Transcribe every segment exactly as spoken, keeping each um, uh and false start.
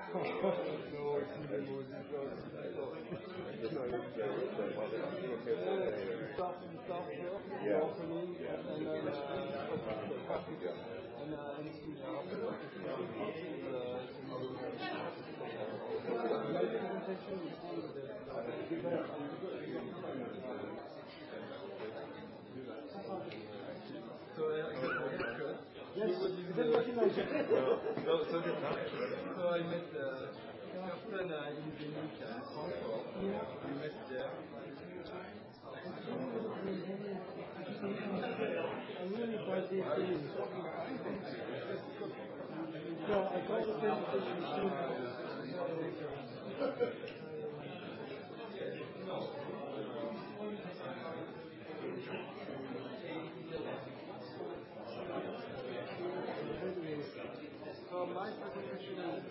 So I met uh, Kirsten uh, in Munich and Frankfurt. We met there. I'm really glad they came. So I got the presentation So my presentation is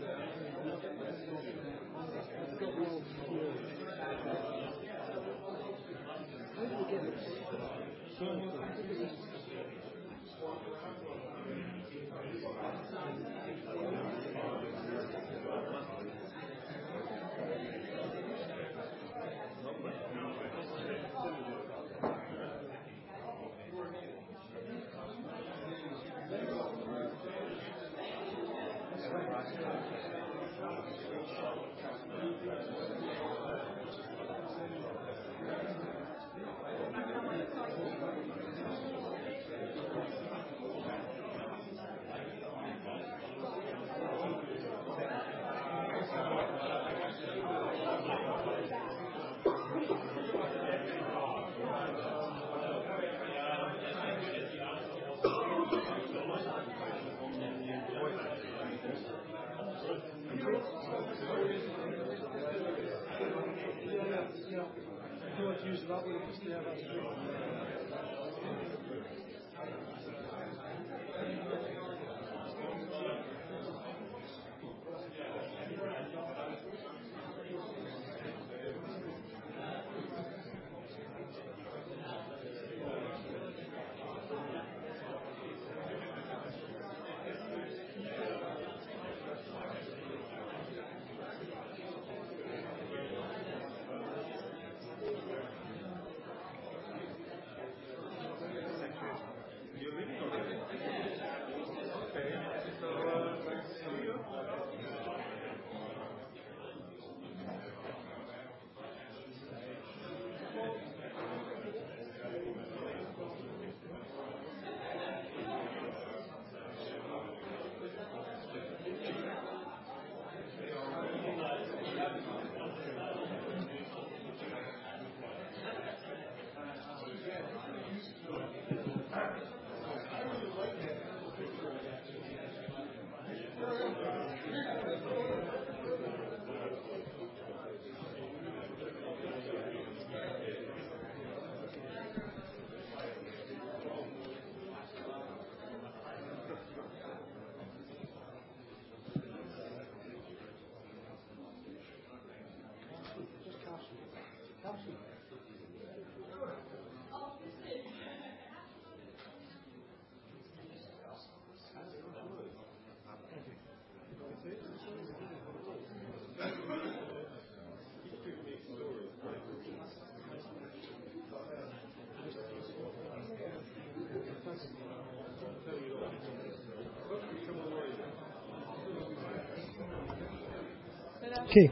Okay.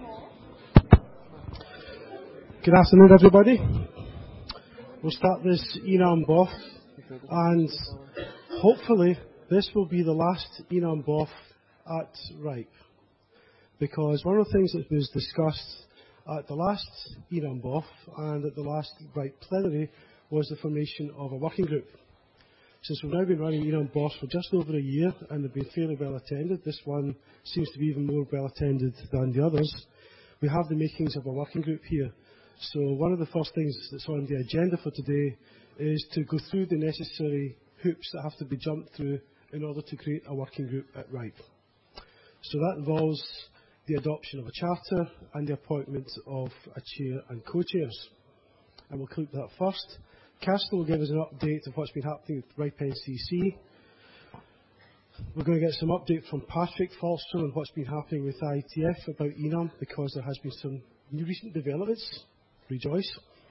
Good afternoon, everybody. We'll start this Enam B O F, and hopefully this will be the last Enam B O F at RIPE, because one of the things that was discussed at the last Enam B O F and at the last RIPE plenary was the formation of a working group. Since we've now been running Enam B O Fs for just over a year and they've been fairly well attended, this one seems to be even more well attended than the others, we have the makings of a working group here. So one of the first things that's on the agenda for today is to go through the necessary hoops that have to be jumped through in order to create a working group at RIPE. So that involves the adoption of a charter and the appointment of a chair and co-chairs. And we'll click that first. Kirsten will give us an update of what's been happening with RIPE N C C. We're going to get some update from Patrick Falstrom on what's been happening with I T F about E N A M, because there has been some new recent developments. Rejoice.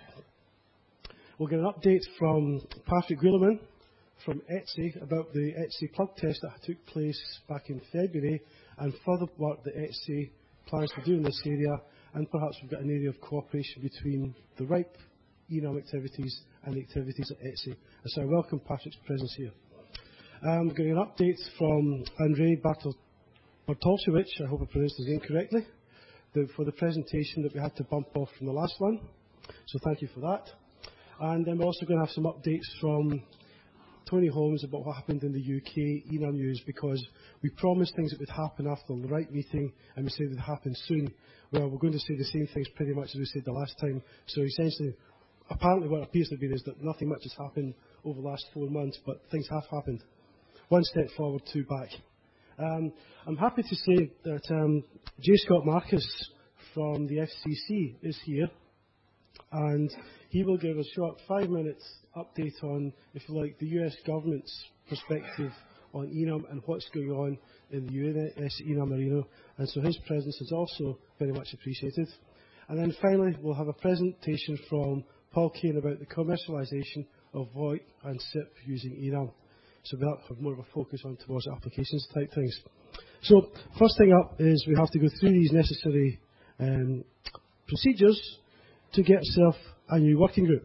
We'll get an update from Patrick Wheelerman from ETSI about the ETSI plug test that took place back in February, and further work that ETSI plans to do in this area, and perhaps we've got an area of cooperation between the RIPE E N A M activities and the activities at ETSI. And so I welcome Patrick's presence here. Um, we're getting an update from Andrei Bartolchevich, I hope I pronounced his name correctly, the, for the presentation that we had to bump off from the last one. So thank you for that. And then we're also going to have some updates from Tony Holmes about what happened in the U K E N A M news, because we promised things that would happen after the RIPE meeting, and we said it would happen soon. Well, we're going to say the same things pretty much as we said the last time. So essentially, apparently what appears to be is that nothing much has happened over the last four months, but things have happened. One step forward, two back. Um, I'm happy to say that um, J. Scott Marcus from the F C C is here, and he will give a short five minutes update on, if you like, the U S government's perspective on E N A M and what's going on in the U S E N A M arena, and so his presence is also very much appreciated. And then finally, we'll have a presentation from Paul Kane about the commercialisation of VoIP and S I P using E N A M. So we'll have more of a focus on towards applications type things. So first thing up is we have to go through these necessary um, procedures to get yourself a new working group.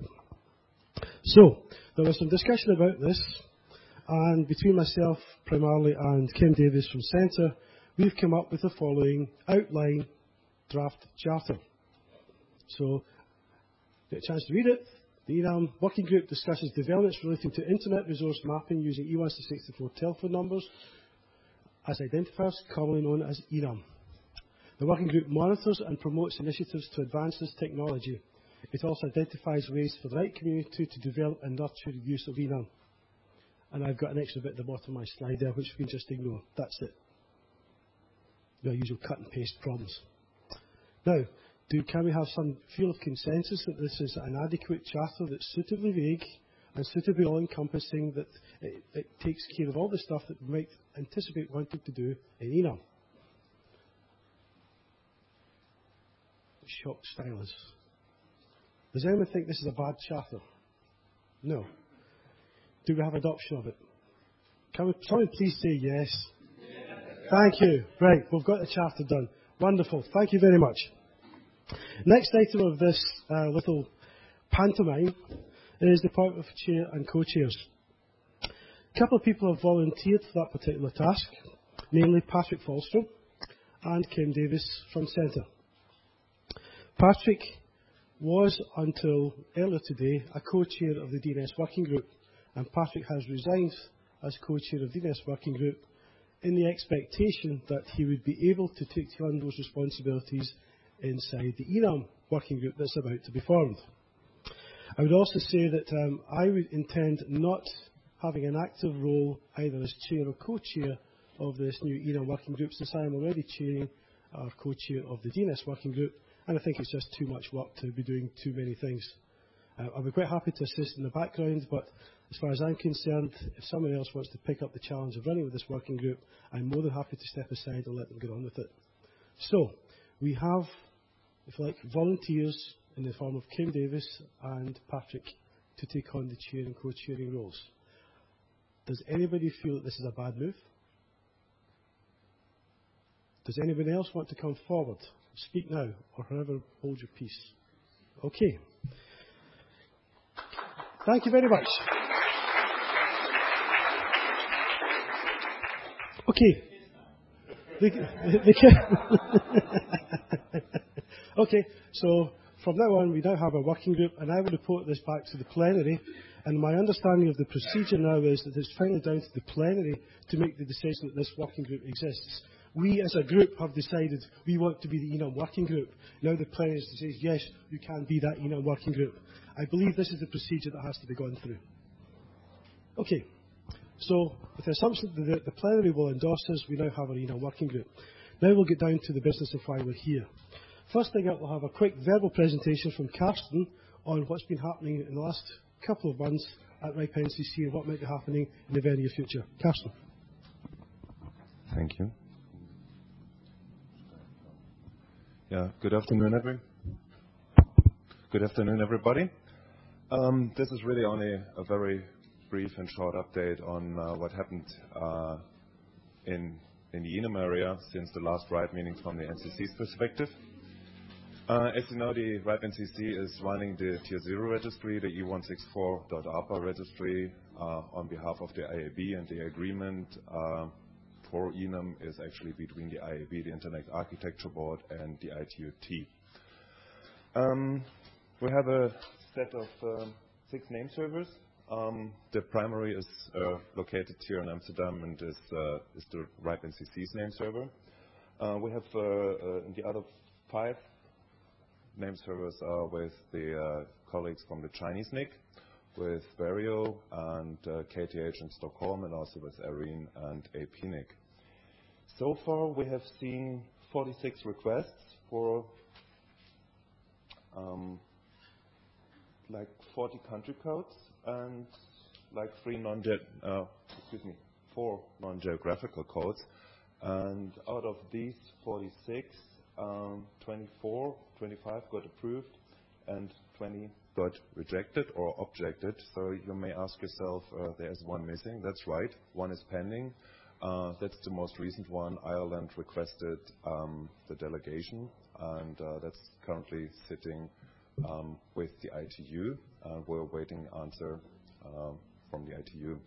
So there was some discussion about this, and between myself primarily and Kim Davis from Centre, we've come up with the following outline draft charter. So get a chance to read it. The E N A M Working Group discusses developments relating to Internet resource mapping using E one to sixty-four telephone numbers as identifiers, commonly known as E N A M. The Working Group monitors and promotes initiatives to advance this technology. It also identifies ways for the right community to develop and nurture the use of E N A M. And I've got an extra bit at the bottom of my slide there, which we can just ignore. That's it. The usual cut and paste problems. Now, Do, can we have some feel of consensus that this is an adequate charter that's suitably vague and suitably all-encompassing, that it, it takes care of all the stuff that we might anticipate wanting to do in E N A M? Shocked silence. Does anyone think this is a bad charter? No. Do we have adoption of it? Can we, someone please say yes? Yes. Thank you. Right, we've got the charter done. Wonderful. Thank you very much. Next item of this uh, little pantomime is the appointment of chair and co-chairs. A couple of people have volunteered for that particular task, namely Patrick Falstrom and Kim Davis from Centre. Patrick was, until earlier today, a co-chair of the D N S Working Group, and Patrick has resigned as co-chair of the D N S Working Group in the expectation that he would be able to take on those responsibilities inside the E N A M working group that's about to be formed. I would also say that um, I would intend not having an active role either as chair or co-chair of this new E N A M working group, since I am already chairing or co-chair of the D N S working group, and I think it's just too much work to be doing too many things. Uh, I'll be quite happy to assist in the background, but as far as I'm concerned, if someone else wants to pick up the challenge of running with this working group, I'm more than happy to step aside and let them get on with it. So, we have, if you like, volunteers in the form of Kim Davis and Patrick to take on the chair and co-chairing roles. Does anybody feel that this is a bad move? Does anybody else want to come forward? Speak now, or however, hold your peace. Okay. Thank you very much. Okay. The, the, okay, so from now on we now have a working group, and I will report this back to the plenary, and my understanding of the procedure now is that it's finally down to the plenary to make the decision that this working group exists. We as a group have decided we want to be the E N A M working group. Now the plenary says, yes, you can be that E N A M working group. I believe this is the procedure that has to be gone through. Okay, so with the assumption that the, the plenary will endorse us, we now have our E N A M working group. Now we'll get down to the business of why we're here. First thing up, we'll have a quick verbal presentation from Karsten on what's been happening in the last couple of months at RIPE N C C and what might be happening in the very near future. Karsten. Thank you. Yeah, good afternoon, every. Good afternoon, everybody. Um, this is really only a very brief and short update on uh, what happened uh, in in the E N A M area since the last RIPE meeting from the N C C's perspective. Uh, as you know, the RIPE N C C is running the Tier zero registry, the E one sixty-four dot A R P A registry, uh, on behalf of the I A B, and the agreement uh, for E N A M is actually between the I A B, the Internet Architecture Board, and the I T U T. Um, we have a set of um, six name servers. Um, the primary is uh, located here in Amsterdam and is, uh, is the RIPE N C C's name server. Uh, we have uh, uh, the other five name servers are with the uh, colleagues from the Chinese N I C, with Vario and uh, K T H in Stockholm, and also with Arene and A P N I C. So far, we have seen forty-six requests for um, like forty country codes and like three non uh, excuse me four non-geographical codes. And out of these forty-six, um, twenty-four, twenty-five got approved, and twenty got rejected or objected. So you may ask yourself, uh, there's one missing. That's right, one is pending. Uh, that's the most recent one. Ireland requested um, the delegation, and uh, that's currently sitting um, with the I T U. Uh, we're awaiting answer uh, from the I T U.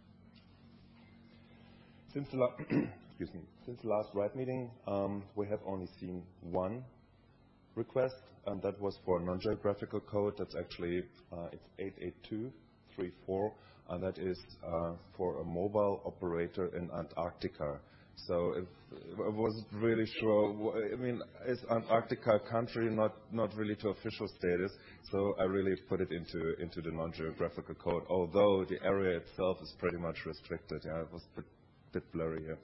Since the, la excuse me, since the last RIPE meeting, um, we have only seen one request, and that was for a non-geographical code. That's actually uh, it's eight eight two three four, and that is uh, for a mobile operator in Antarctica. So if, I wasn't really sure. I mean, is Antarctica a country? Not not really to official status. So I really put it into into the non-geographical code. Although the area itself is pretty much restricted. Yeah, it was a bit, bit blurry here.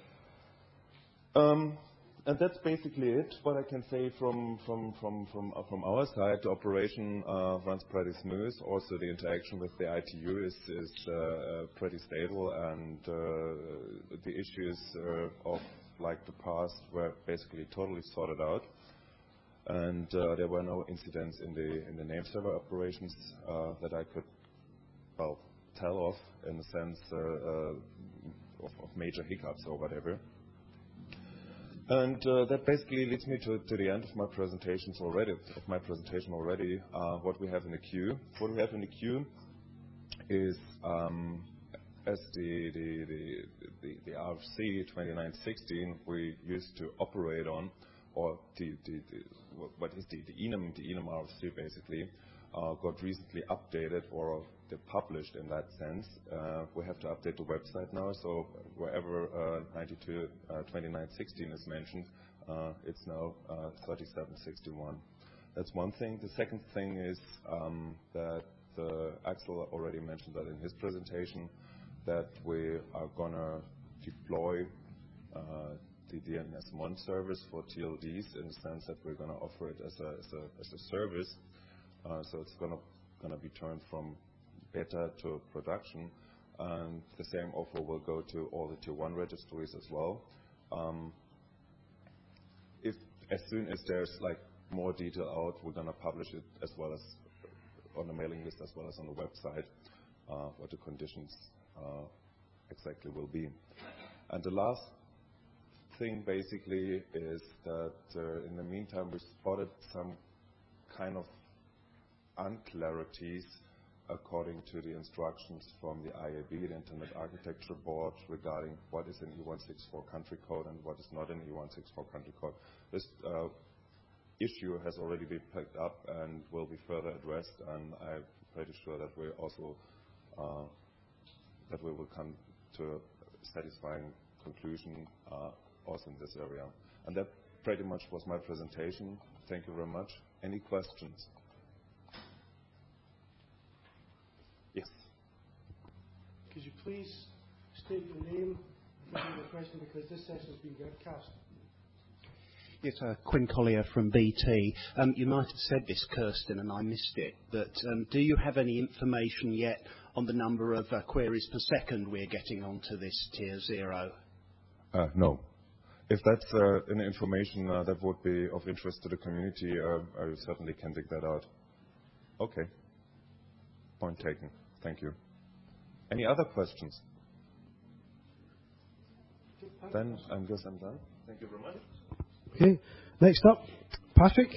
Um, And that's basically it. What I can say from from from from uh, from our side, the operation uh, runs pretty smooth. Also, the interaction with the I T U is is uh, pretty stable, and uh, the issues uh, of like the past were basically totally sorted out. And uh, there were no incidents in the in the name server operations uh, that I could well tell of, in the sense uh, uh, of, of major hiccups or whatever. And uh, that basically leads me to, to the end of my presentations already. Of my presentation already, uh, what we have in the queue. What we have in the queue is, um, as the the the, the, the R F C twenty-nine sixteen we used to operate on, or the, the, the what is the, the E N A M, the E N A M R F C basically, uh, got recently updated, or they published in that sense. Uh, we have to update the website now, so wherever uh, ninety-two twenty-nine sixteen is mentioned, uh, it's now uh, thirty-seven sixty-one. That's one thing. The second thing is um, that uh, Axel already mentioned that in his presentation, that we are gonna deploy uh, the D N S one service for T L Ds, in the sense that we're gonna offer it as a as a, as a service. Uh, so it's gonna gonna be turned from beta to production, and the same offer will go to all the tier one registries as well. Um, if as soon as there's like more detail out, we're gonna publish it as well as on the mailing list as well as on the website, uh, what the conditions uh, exactly will be. And the last thing basically is that uh, in the meantime we spotted some kind of unclarities according to the instructions from the I A B, the Internet Architecture Board, regarding what is an E one sixty-four country code and what is not an E one sixty-four country code. This uh, issue has already been picked up and will be further addressed, and I'm pretty sure that we also uh, that we will come to a satisfying conclusion uh, also in this area. And that pretty much was my presentation. Thank you very much. Any questions? Yes. Could you please state your name and give me the question, because this session is being webcast? Yes, uh, Quinn Collier from B T. Um, you might have said this, Kirsten, and I missed it, but um, do you have any information yet on the number of uh, queries per second we're getting onto this tier zero? Uh, no. If that's uh, an information uh, that would be of interest to the community, uh, I certainly can dig that out. Okay. Point taken. Thank you. Any other questions? Then I guess I'm done. Thank you very much. Okay. Next up, Patrick.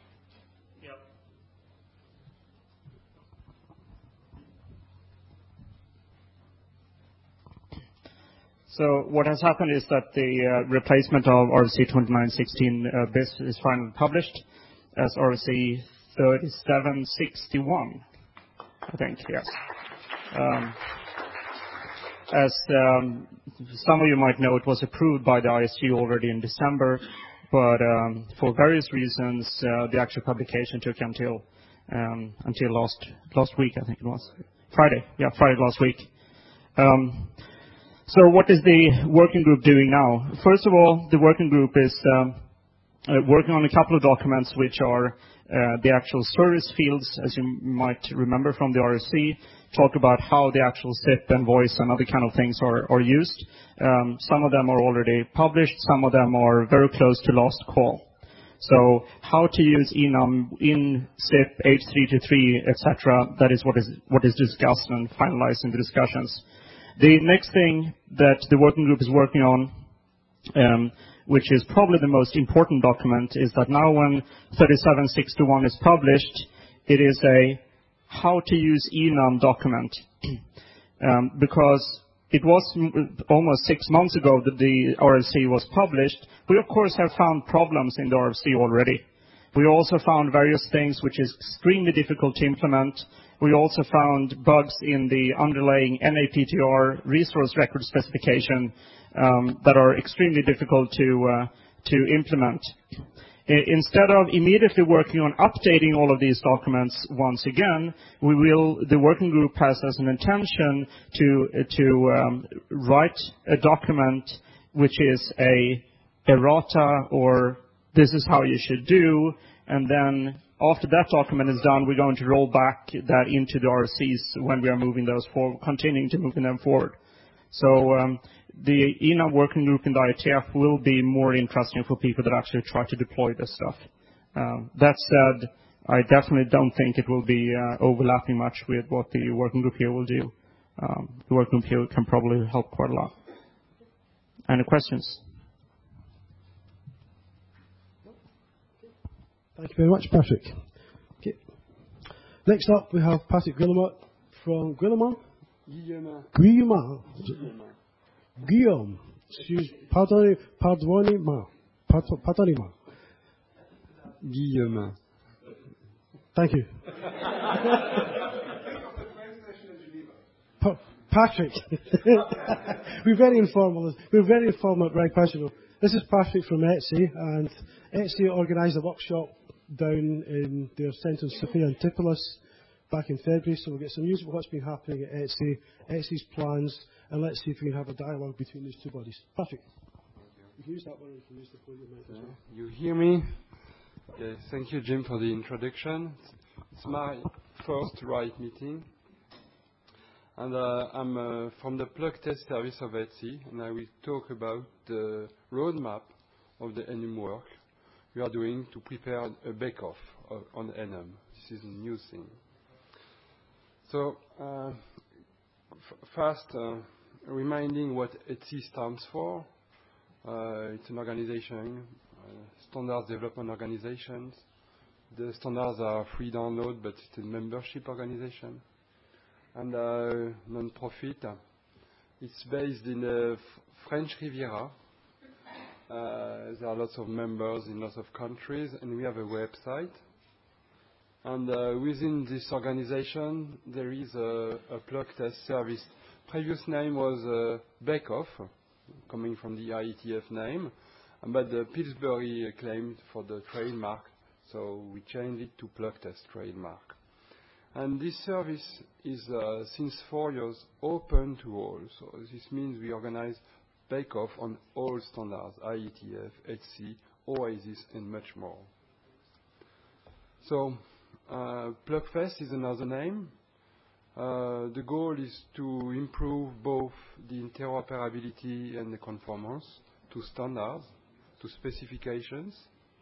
So what has happened is that the uh, replacement of R F C twenty-nine sixteen uh, B I S is finally published as R F C thirty-seven sixty-one, I think, yes. Um, as um, some of you might know, it was approved by the I S G already in December, but um, for various reasons, uh, the actual publication took until um, until last last week, I think it was. Friday, yeah, Friday last week. Um, So what is the working group doing now? First of all, the working group is um, uh, working on a couple of documents which are uh, the actual service fields, as you might remember from the R F C, talk about how the actual S I P and voice and other kind of things are, are used. Um, some of them are already published. Some of them are very close to last call. So how to use enum in S I P, H three twenty-three, et cetera, that is what is what is discussed and finalized in the discussions. The next thing that the working group is working on, um, which is probably the most important document, is that now when thirty-seven sixty-one is published, it is a how to use enum document. um, because it was m- almost six months ago that the R F C was published, we of course have found problems in the R F C already. We also found various things which is extremely difficult to implement. We also found bugs in the underlying N A P T R resource record specification um, that are extremely difficult to uh, to implement. I- instead of immediately working on updating all of these documents once again, we will. The working group has as an intention to to um, write a document which is a errata, or this is how you should do, and then after that document is done, we're going to roll back that into the R F Cs when we are moving those forward, continuing to moving them forward. So um, the enum working group in the I T F will be more interesting for people that actually try to deploy this stuff. Um, that said, I definitely don't think it will be uh, overlapping much with what the working group here will do. Um, the working group here can probably help quite a lot. Any questions? Thank you very much, Patrick. Okay. Next up, we have Patrick Guillemot from Guillemot? Guillaume. Guillemot. Guillaume. Excuse, pardon, pardonnez-moi. Pardon- Pardonnez-moi. Guillaume. Thank you. Pa- Patrick. We're very informal. We're very informal, very personal. This is Patrick from Etsy, and Etsy organised a workshop down in their centre in Sofia Antipolis back in February, so we'll get some news about what's been happening at Etsy, Etsy's plans, and let's see if we can have a dialogue between these two bodies. Patrick, you can use that one, or you can use the podium mic as well. You hear me? Yes, thank you, Jim, for the introduction. It's my first RIPE meeting, and uh, I'm uh, from the plug test service of Etsy, and I will talk about the roadmap of the enum work we are doing to prepare a bake-off on enum. This is a new thing. So, uh, f- first, uh, reminding what Etsy stands for. Uh, it's an organization, uh, standards development organizations. The standards are free download, but it's a membership organization. And uh, non-profit. It's based in the F- French Riviera. Uh, there are lots of members in lots of countries, and we have a website. And uh, within this organization, there is a, a plug test service. Previous name was uh, Bake-Off, coming from the I E T F name, but the Pillsbury claimed for the trademark, so we changed it to plug test trademark. And this service is, uh, since four years, open to all. So this means we organize bake-off on all standards, I E T F, H C, OASIS, and much more. So, uh, PlugFest is another name. Uh, the goal is to improve both the interoperability and the conformance to standards, to specifications.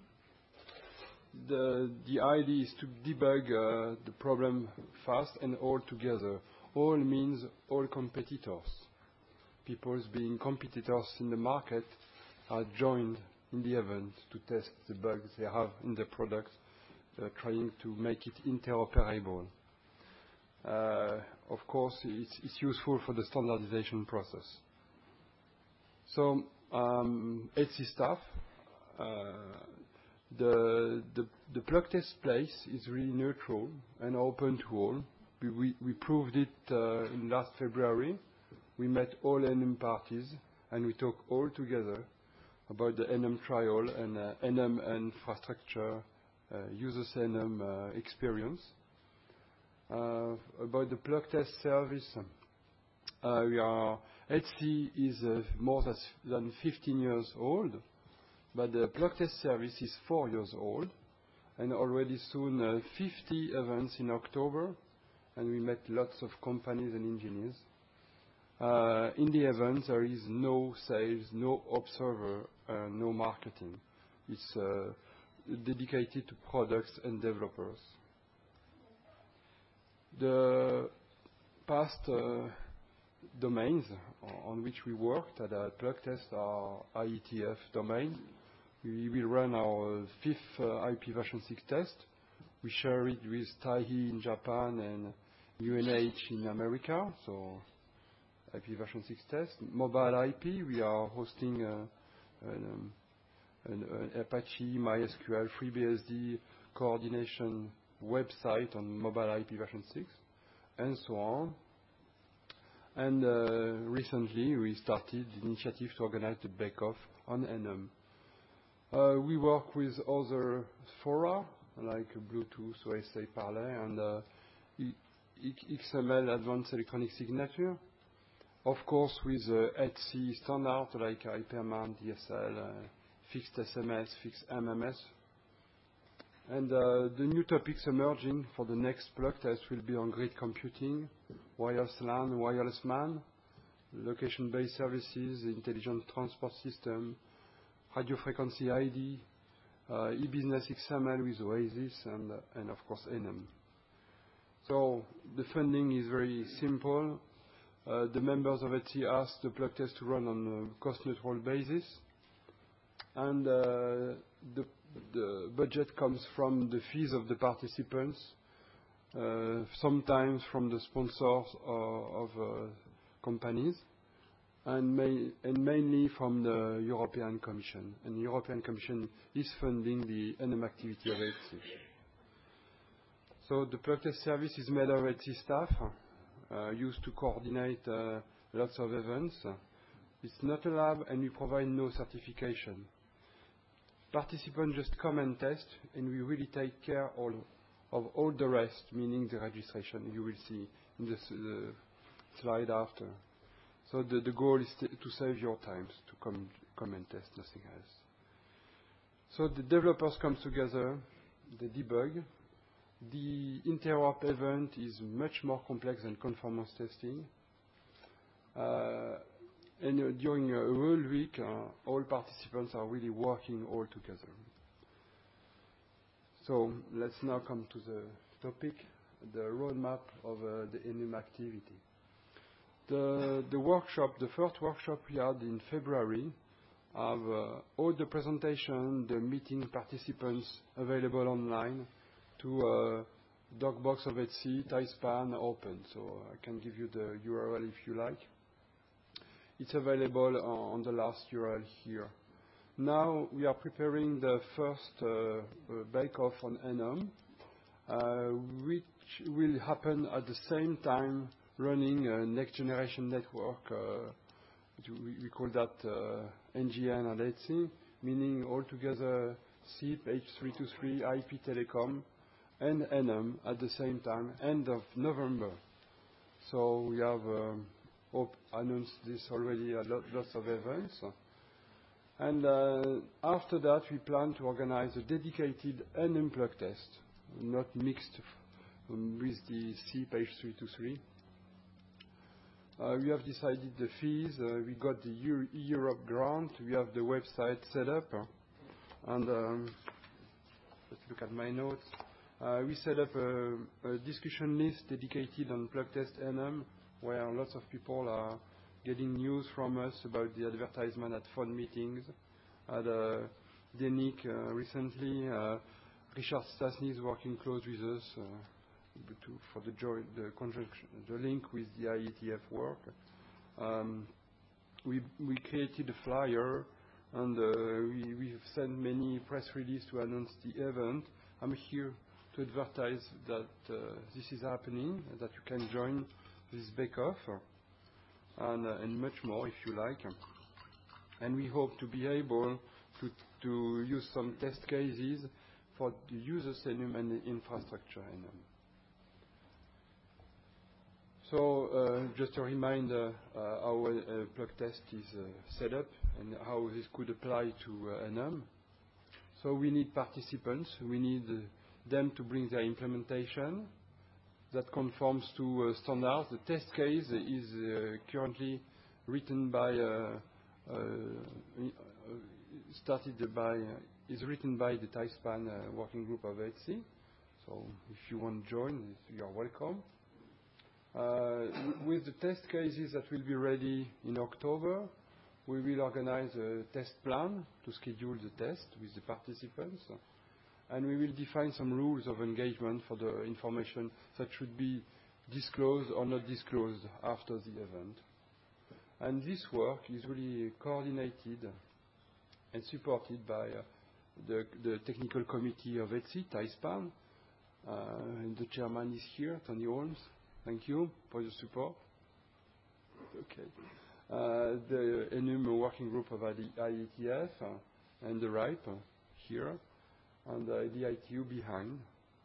The, the idea is to debug uh, the problem fast and all together. All means all competitors. People being competitors in the market are joined in the event to test the bugs they have in the product, uh, trying to make it interoperable. Uh, of course, it's, it's useful for the standardization process. So, um, H C staff, uh, the, the, the plug test place is really neutral and open to all. We, we, we proved it uh, in last February. We met all N M parties and we talked all together about the N M trial and uh, N M infrastructure, uh, users N M uh, experience. Uh, about the plug test service, uh, we are, H C is uh, more than fifteen years old, but the plug test service is four years old, and already soon uh, fifty events in October, and we met lots of companies and engineers. Uh, in the events, there is no sales, no observer, uh, no marketing. It's uh, dedicated to products and developers. The past uh, domains on which we worked at a plug test are I E T F domain. We will run our fifth uh, I P version six test. We share it with Taihi in Japan and U N H in America, so I P version six test. Mobile I P, we are hosting uh, an, um, an, an Apache, MySQL, FreeBSD coordination website on mobile I P version six, and so on. And uh, recently we started the initiative to organize the bake-off on N M. Uh, we work with other fora like Bluetooth, O S A Parler, and uh, X M L Advanced Electronic Signature. Of course, with uh, H C standard like Hyperman, D S L, uh, fixed S M S, fixed M M S. And uh, the new topics emerging for the next plug test will be on grid computing, wireless LAN, wireless MAN, location-based services, intelligent transport system, radio frequency I D, uh, e-business X M L with Oasis, and, uh, and of course N M. So the funding is very simple. Uh, the members of H C asked the plug test to run on a cost-neutral basis, and uh, the The budget comes from the fees of the participants, uh, sometimes from the sponsors of, of uh, companies, and, may, and mainly from the European Commission. And the European Commission is funding the N M activity of H C. So the plug test service is made of H C staff, uh, used to coordinate uh, lots of events. It's not a lab, and we provide no certification. Participants just come and test, and we really take care all of all the rest, meaning the registration. You will see in the, the slide after. So the, the goal is to, to save your time to come come and test, nothing else. So the developers come together, they debug. The interop event is much more complex than conformance testing. Uh, And uh, during a whole week, uh, all participants are really working all together. So let's now come to the topic, the roadmap of uh, the N M activity. The, the workshop, the first workshop we had in February, have uh, all the presentation, the meeting participants available online to uh, DocBox of H C, TySpan open. So I can give you the U R L if you like. It's available on the last U R L here. Now we are preparing the first uh, uh, bake-off on N M, uh, which will happen at the same time running a next-generation network. Uh, we, we call that uh, N G N and H C, meaning altogether S I P, H three twenty-three, I P Telecom, and N M at the same time, end of November. So we have um, Hope announced this already at lot, lots of events. And uh, after that, we plan to organize a dedicated N M plug test, not mixed um, with the S I P H three twenty-three. Uh, we have decided the fees. Uh, we got the Euro Europe grant. We have the website set up. Uh, and um, let's look at my notes. Uh, we set up a, a discussion list dedicated on plug test N M, where lots of people are getting news from us about the advertisement at fund meetings. At uh, D E N I C uh, recently, uh, Richard Stasny is working close with us uh, to, for the, joint, the, conjunction, the link with the I E T F work. Um, we, we created a flyer, and uh, we, we've sent many press releases to announce the event. I'm here to advertise that uh, this is happening, that you can join this bake-off, and, uh, and much more if you like. And we hope to be able to, to use some test cases for the users N M and the infrastructure N M. So uh, just a reminder uh, how a uh, plug test is uh, set up and how this could apply to uh, N M. So we need participants. We need uh, them to bring their implementation that conforms to uh, standards. The test case is uh, currently written by, uh, uh, started by, uh, is written by the TISPAN uh, working group of E T S I. So if you want to join, you are welcome. Uh, with the test cases that will be ready in October, we will organize a test plan to schedule the test with the participants. And we will define some rules of engagement for the information that should be disclosed or not disclosed after the event. And this work is really coordinated and supported by uh, the, the technical committee of E T S I, TISPAN, uh, and the chairman is here, Tony Holmes. Thank you for your support. Okay. Uh, the N M working group of I E T F uh, and the R I P uh, here, and uh, the I T U behind.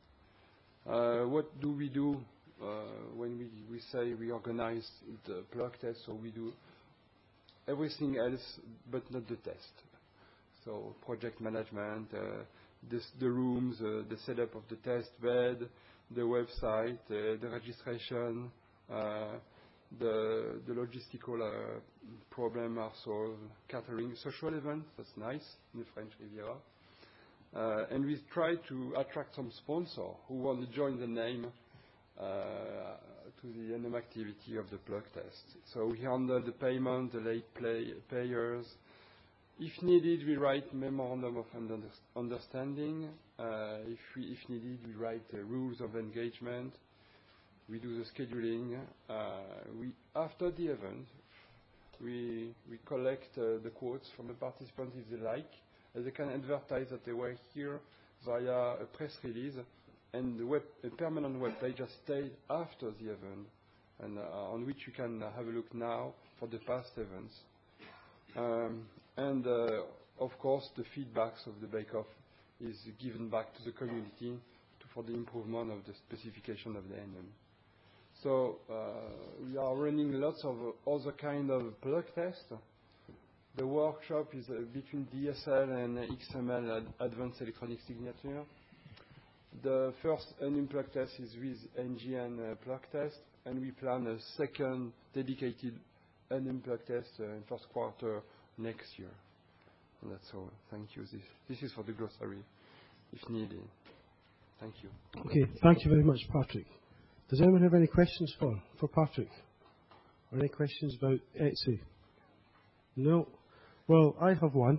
Uh, what do we do uh, when we, we say we organize the plug test? So we do everything else but not the test. So project management, uh, this, the rooms, uh, the setup of the test bed, the website, uh, the registration, uh, the, the logistical uh, problem are solved, catering, social events, that's nice in the French Riviera. Uh, and we try to attract some sponsor who want to join the name uh, to the N M activity of the plug test. So we handle the payment, the late play payers. If needed, we write memorandum of under understanding. Uh, if, we, if needed, we write uh, rules of engagement. We do the scheduling. Uh, we, after the event, we, we collect uh, the quotes from the participants if they like. Uh, they can advertise that they were here via a press release, and the web, a permanent web page has stayed after the event, and uh, on which you can uh, have a look now for the past events. Um, and uh, of course, the feedbacks of the bake-off is given back to the community to, for the improvement of the specification of the N M. So uh, we are running lots of uh, other kind of plug tests. The workshop is uh, between D S L and uh, X M L, ad Advanced Electronic Signature. The first N M plug test is with N G N uh, plug test, and we plan a second dedicated N M plug test uh, in first quarter next year. And that's all. Thank you. This, this is for the glossary, if needed. Thank you. Okay, thank you very much, Patrick. Does anyone have any questions for, for Patrick? Or any questions about Etsy? No? Well, I have one.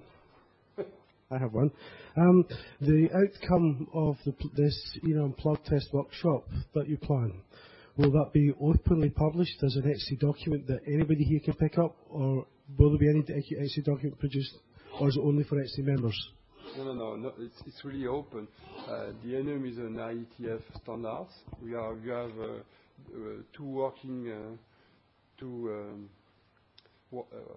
I have one. Um, the outcome of the, this you know, plug test workshop that you plan, will that be openly published as an Etsy document that anybody here can pick up, or will there be any Etsy document produced, or is it only for Etsy members? No, no, no, no. It's, it's really open. Uh, the N M is an I E T F standards. We are we have uh, uh, two working uh, two um, wo uh,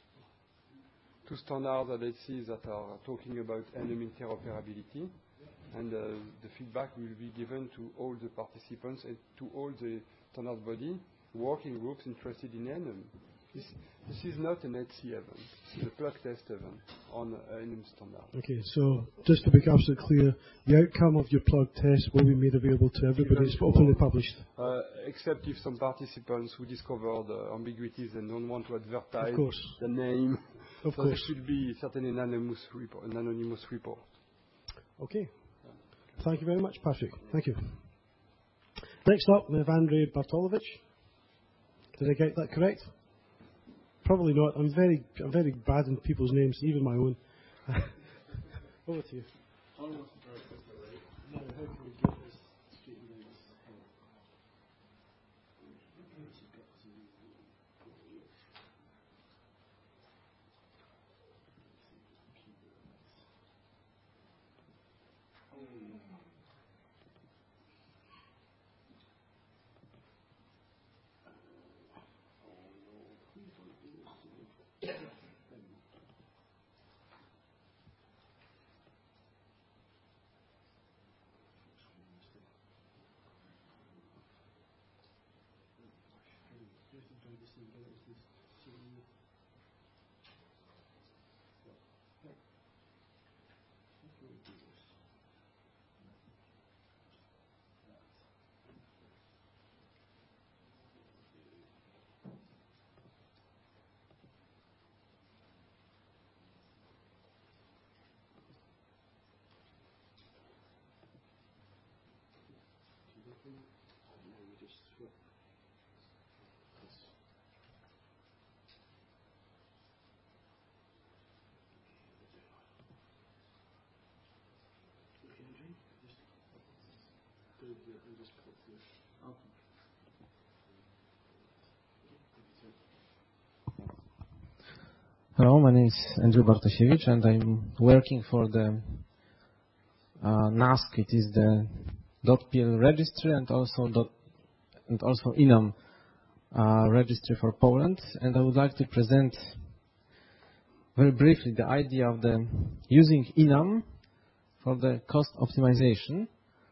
two standards at Etsy that are talking about N M interoperability, and uh, the feedback will be given to all the participants and to all the standard body working groups interested in N M. This, this is not an H C event. It's a plug test event on uh, Enum standard. Okay, so just to be absolutely clear, the outcome of your plug test will be made available to everybody. It's openly published. Uh, except if some participants who discover the ambiguities and don't want to advertise Of course. the name. Of so course. There should be certainly an anonymous report. An anonymous report. Okay. Thank you very much, Patrick. Thank you. Next up, we have Andrei Bartolovich. Did I get that correct? Probably not. I'm very, I'm very bad in people's names, even my own. Over to you. Hello, my name is Andrew Bartosiewicz, and I'm working for the uh, NASK. It is the .pl registry and also dot, and also Enum uh, registry for Poland. And I would like to present very briefly the idea of the using Enum for the cost optimization.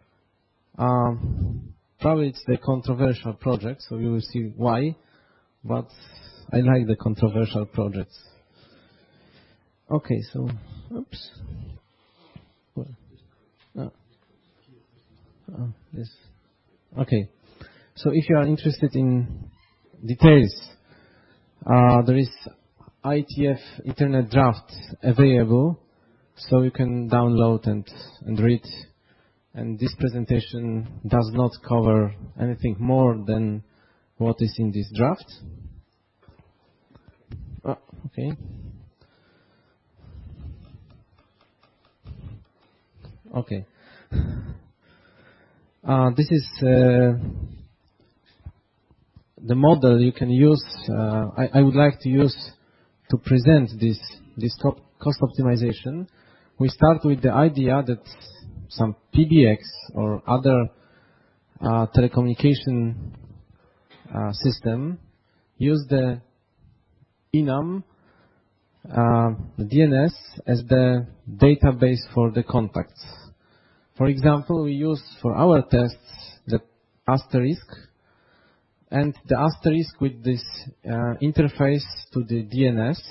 Um, probably it's the controversial project, so you will see why. But I like the controversial projects. Okay, so, oops. Well, oh. Oh, this. Okay, so if you are interested in details, uh, there is I T F internet draft available, so you can download and, and read. And this presentation does not cover anything more than what is in this draft. Oh, okay. Okay. Uh, this is uh, the model you can use. Uh, I, I would like to use to present this this cost optimization. We start with the idea that some P B X or other uh, telecommunication uh, system use the Enum, uh, the D N S, as the database for the contacts. For example, we use for our tests the asterisk and the asterisk with this uh, interface to the D N S.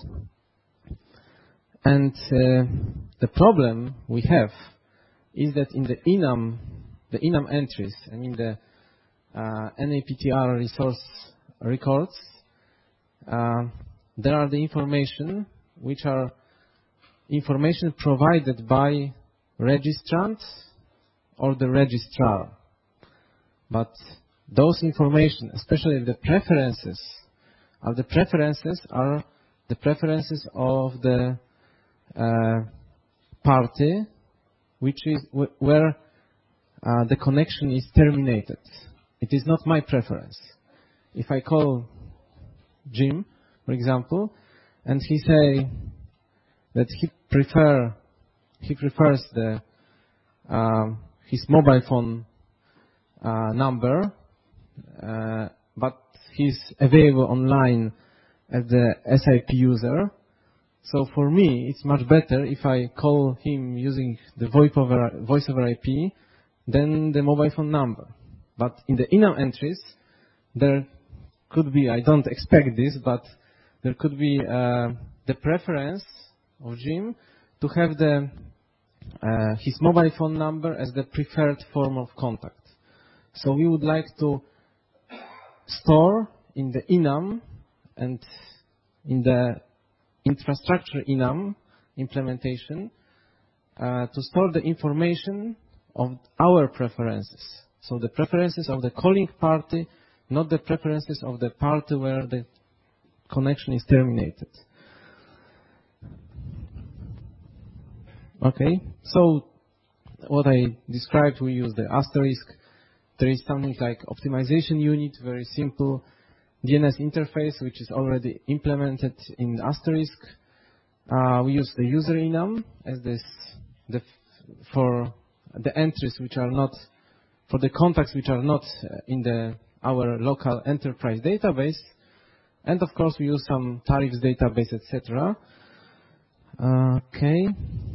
And uh, the problem we have is that in the Enum, the Enum entries, I mean the uh, N A P T R resource records, uh, there are the information which are information provided by registrant or the registrar. But those information, especially the preferences, are the preferences are the preferences of the uh, party, which is w where uh, the connection is terminated. It is not my preference. If I call Jim, for example, and he say that he prefer he prefers the um, his mobile phone uh, number, uh, but he's available online as the S I P user. So for me, it's much better if I call him using the voice over, voice over I P than the mobile phone number. But in the Enum entries, there could be, I don't expect this, but there could be uh, the preference of Jim to have the uh, his mobile phone number as the preferred form of contact. So we would like to store in the enum and in the infrastructure enum implementation uh, to store the information of our preferences. So the preferences of the calling party, not the preferences of the party where the connection is terminated. Okay, so what I described, we use the asterisk. There is something like optimization unit, very simple D N S interface, which is already implemented in asterisk. Uh, we use the user enum as this the, for the entries which are not, for the contacts which are not in the our local enterprise database. And of course, we use some tariffs database, et cetera. Uh, okay.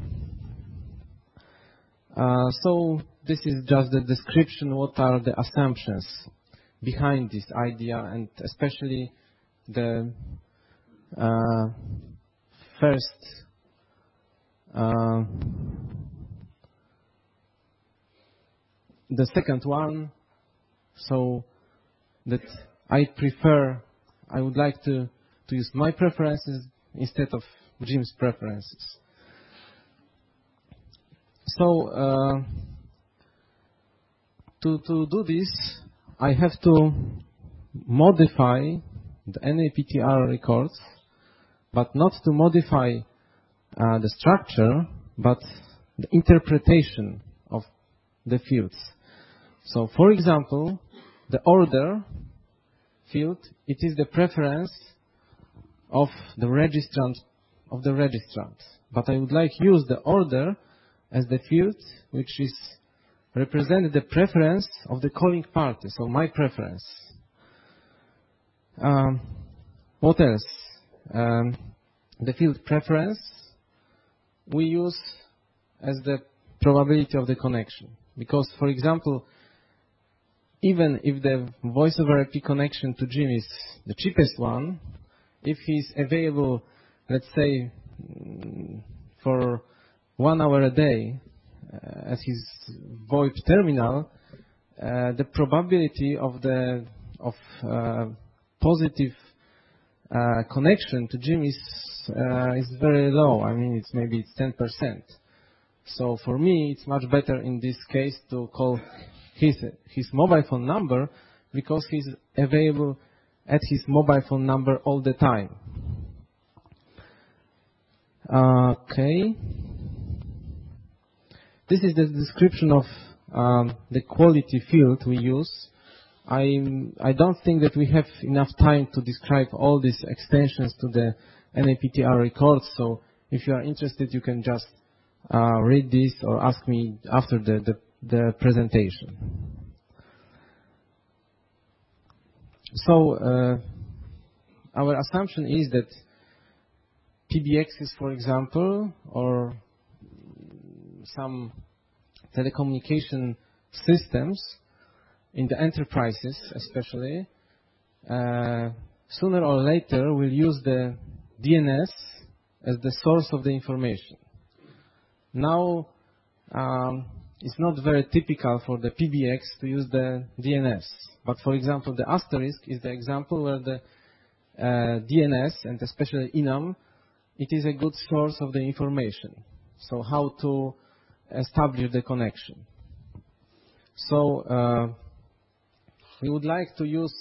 Uh, so this is just the description. What are the assumptions behind this idea, and especially the uh, first uh, the second one. So that I prefer, I would like to to use my preferences instead of Jim's preferences. So uh, to to do this, I have to modify the N A P T R records, but not to modify uh, the structure, but the interpretation of the fields. So, for example, the order field, it is the preference of the registrant of the registrant, but I would like to use the order as the field which is represented the preference of the calling party, so my preference. Um, what else? Um, the field preference we use as the probability of the connection, because, for example, even if the voice over I P connection to Jim is the cheapest one, if he's available, let's say, for one hour a day uh, at his VoIP terminal, uh, the probability of the of uh, positive uh, connection to Jim is uh, is very low. I mean, it's maybe it's ten percent. So for me, it's much better in this case to call his his mobile phone number, because he's available at his mobile phone number all the time. Okay. This is the description of um, the quality field we use. I I don't think that we have enough time to describe all these extensions to the N A P T R records. So if you are interested, you can just uh, read this or ask me after the, the, the presentation. So uh, our assumption is that P B Xs, for example, or some telecommunication systems in the enterprises especially, uh, sooner or later will use the D N S as the source of the information. Now, um, it's not very typical for the P B X to use the D N S, but for example, the asterisk is the example where the uh, D N S, and especially enum, it is a good source of the information. So how to establish the connection. So uh, we would like to use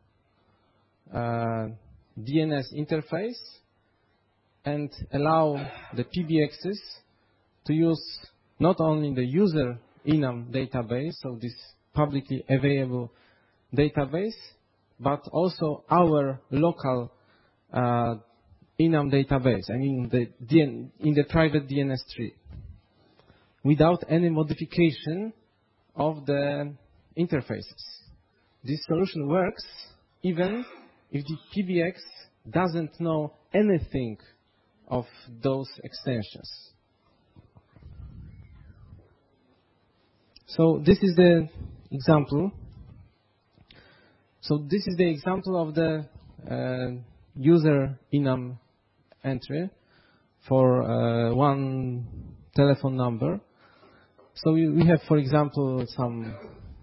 uh, D N S interface and allow the P B Xs to use not only the user enum database, so this publicly available database, but also our local uh, enum database, I mean the D N, in the private D N S tree, without any modification of the interfaces. This solution works even if the P B X doesn't know anything of those extensions. So this is the example. So this is the example of the uh, user enum entry for uh, one telephone number. So we, we have, for example, some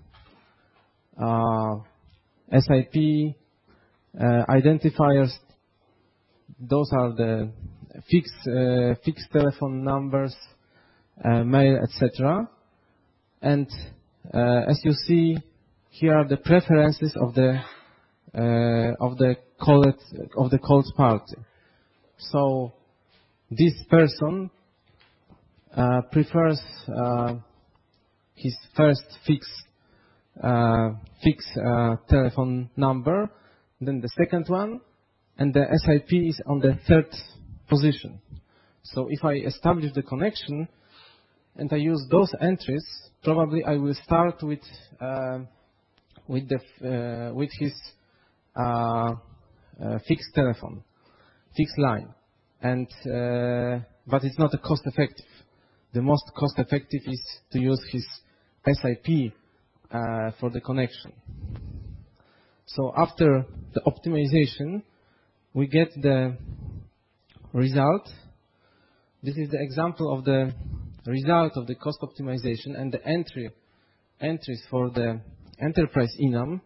uh, S I P uh, identifiers. Those are the fixed uh, fixed telephone numbers, uh, mail, et cetera. And uh, as you see, here are the preferences of the uh, of the called of the called party. So this person uh, prefers uh, his first fixed uh, fixed uh, telephone number, then the second one, and the S I P is on the third position. So if I establish the connection and I use those entries, probably I will start with uh, with the uh, with his uh, uh, fixed telephone, fixed line, and uh, but it's not a cost effective. The most cost effective is to use his S I P uh, for the connection. So after the optimization, we get the result. This is the example of the result of the cost optimization and the entry entries for the enterprise enum.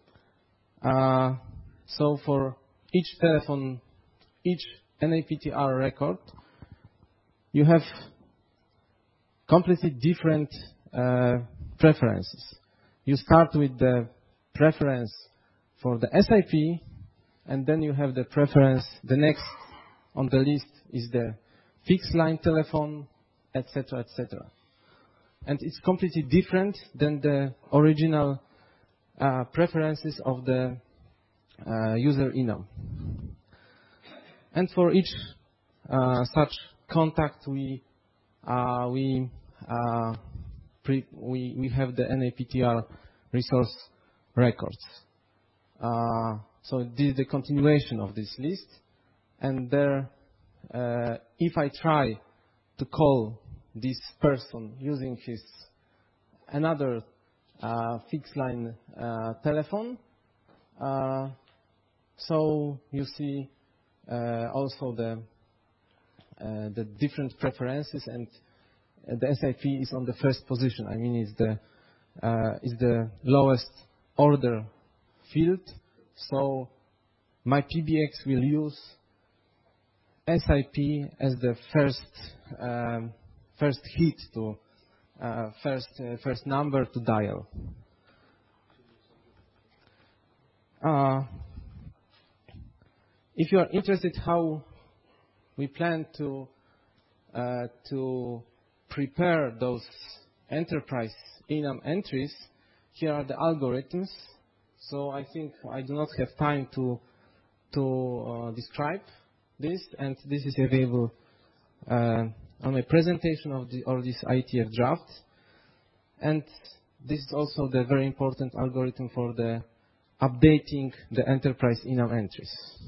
Uh, so for each telephone, each N A P T R record, you have completely different uh, preferences. You start with the preference for the S I P, and then you have the preference. The next on the list is the fixed line telephone, et cetera, et cetera. And it's completely different than the original uh, preferences of the uh, user enum. And for each uh, such contact, we uh, we, uh, pre we we have the N A P T R resource records. Uh, so this is the continuation of this list, and there, uh, if I try to call this person using his another uh, fixed line uh, telephone, uh, so you see uh, also the uh, the different preferences, and the S I P is on the first position. I mean, it's the uh, is the lowest order field. So my P B X will use S I P as the first um, first hit to uh, first uh, first number to dial. Uh, if you are interested how we plan to uh, to prepare those enterprise enum entries, here are the algorithms. So I think I do not have time to to uh, describe this, and this is available uh, on my presentation of the or this I T F draft. And this is also the very important algorithm for the updating the enterprise enum entries.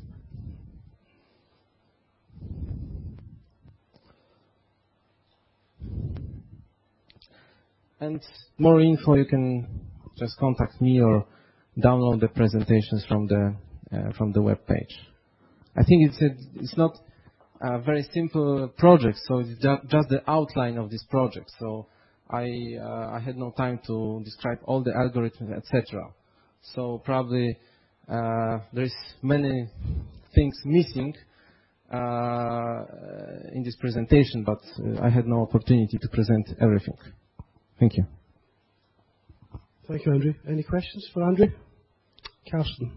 And more info, you can just contact me or download the presentations from the uh, from the web page. I think it's a, it's not a very simple project, so it's ju just the outline of this project. So I uh, I had no time to describe all the algorithms, et cetera. So probably uh, there's many things missing uh, in this presentation, but uh, I had no opportunity to present everything. Thank you. Thank you, Andrew. Any questions for Andrew? Carsten.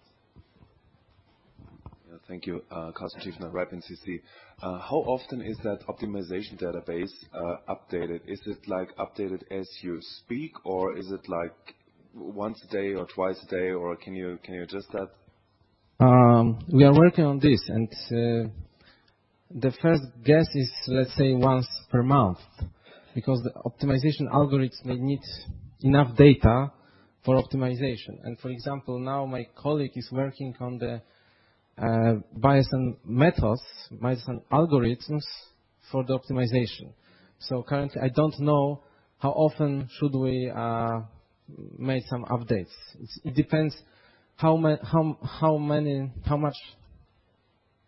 Yeah, thank you, uh, Carsten Schiefner, R I P N C C. Uh, how often is that optimization database uh, updated? Is it like updated as you speak, or is it like once a day or twice a day, or can you can you adjust that? Um, we are working on this, and uh, the first guess is, let's say, once per month, because the optimization algorithms may need enough data for optimization. And for example, now my colleague is working on the uh, Bayesian methods, Bayesian algorithms for the optimization. So currently I don't know how often should we uh, make some updates. It's, it depends how, ma how, how many, how much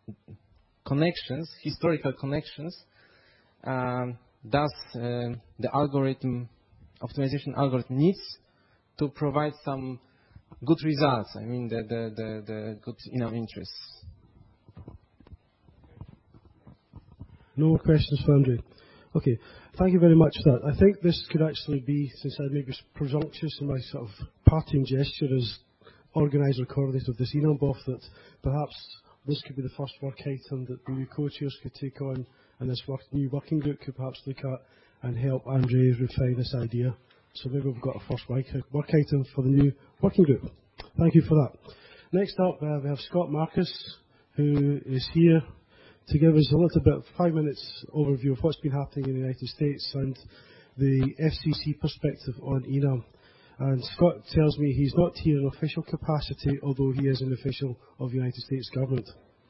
connections, historical connections, um, thus uh, the algorithm, optimization algorithm needs to provide some good results. I mean, the, the, the, the good enum interests. No more questions for Andre. Okay, thank you very much for that. I think this could actually be, since I may be presumptuous in my sort of parting gesture as organiser and coordinator of this enum B O F, that perhaps this could be the first work item that the new co-chairs could take on, and this work, new working group could perhaps look at and help Andre refine this idea. So maybe we've got a first work item for the new working group. Thank you for that. Next up, uh, we have Scott Marcus, who is here to give us a little bit, five minutes overview of what's been happening in the United States and the F C C perspective on enum. And Scott tells me he's not here in official capacity, although he is an official of the United States government.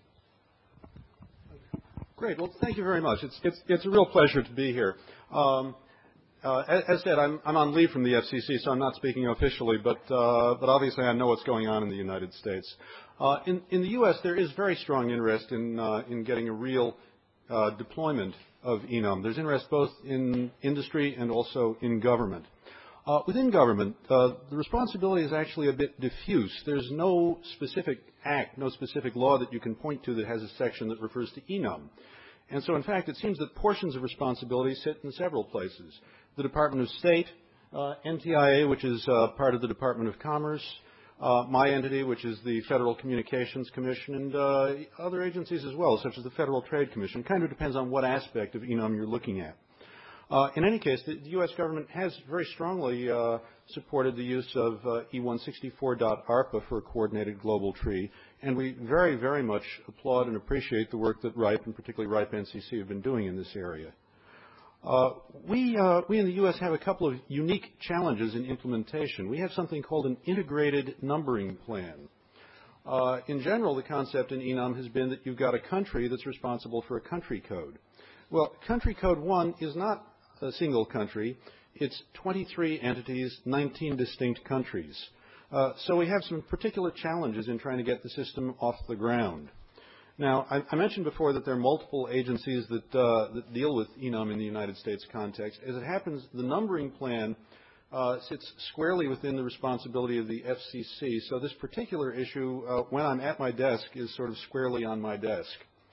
Great. Well, thank you very much. It's, it's, it's a real pleasure to be here. Um, uh, as, as said, I'm, I'm on leave from the F C C, so I'm not speaking officially, but, uh, but obviously I know what's going on in the United States. Uh, in, in the U S, there is very strong interest in, uh, in getting a real uh, deployment of enum. There's interest both in industry and also in government. Uh, within government, uh, the responsibility is actually a bit diffuse. There's no specific act, no specific law that you can point to that has a section that refers to enum. And so, in fact, it seems that portions of responsibility sit in several places. The Department of State, uh, N T I A, which is uh, part of the Department of Commerce, uh, my entity, which is the Federal Communications Commission, and uh, other agencies as well, such as the Federal Trade Commission. It kind of depends on what aspect of enum you're looking at. Uh, in any case, the, the U S government has very strongly uh, supported the use of uh, E one sixty-four dot ARPA for a coordinated global tree, and we very, very much applaud and appreciate the work that RIPE, and particularly RIPE N C C, have been doing in this area. Uh, we, uh, we in the U S have a couple of unique challenges in implementation. We have something called an integrated numbering plan. Uh, in general, the concept in enum has been that you've got a country that's responsible for a country code. Well, country code one is not a single country. It's twenty-three entities, nineteen distinct countries. Uh, so we have some particular challenges in trying to get the system off the ground. Now, I, I mentioned before that there are multiple agencies that, uh, that deal with enum in the United States context. As it happens, the numbering plan uh, sits squarely within the responsibility of the F C C. So this particular issue, uh, when I'm at my desk, is sort of squarely on my desk.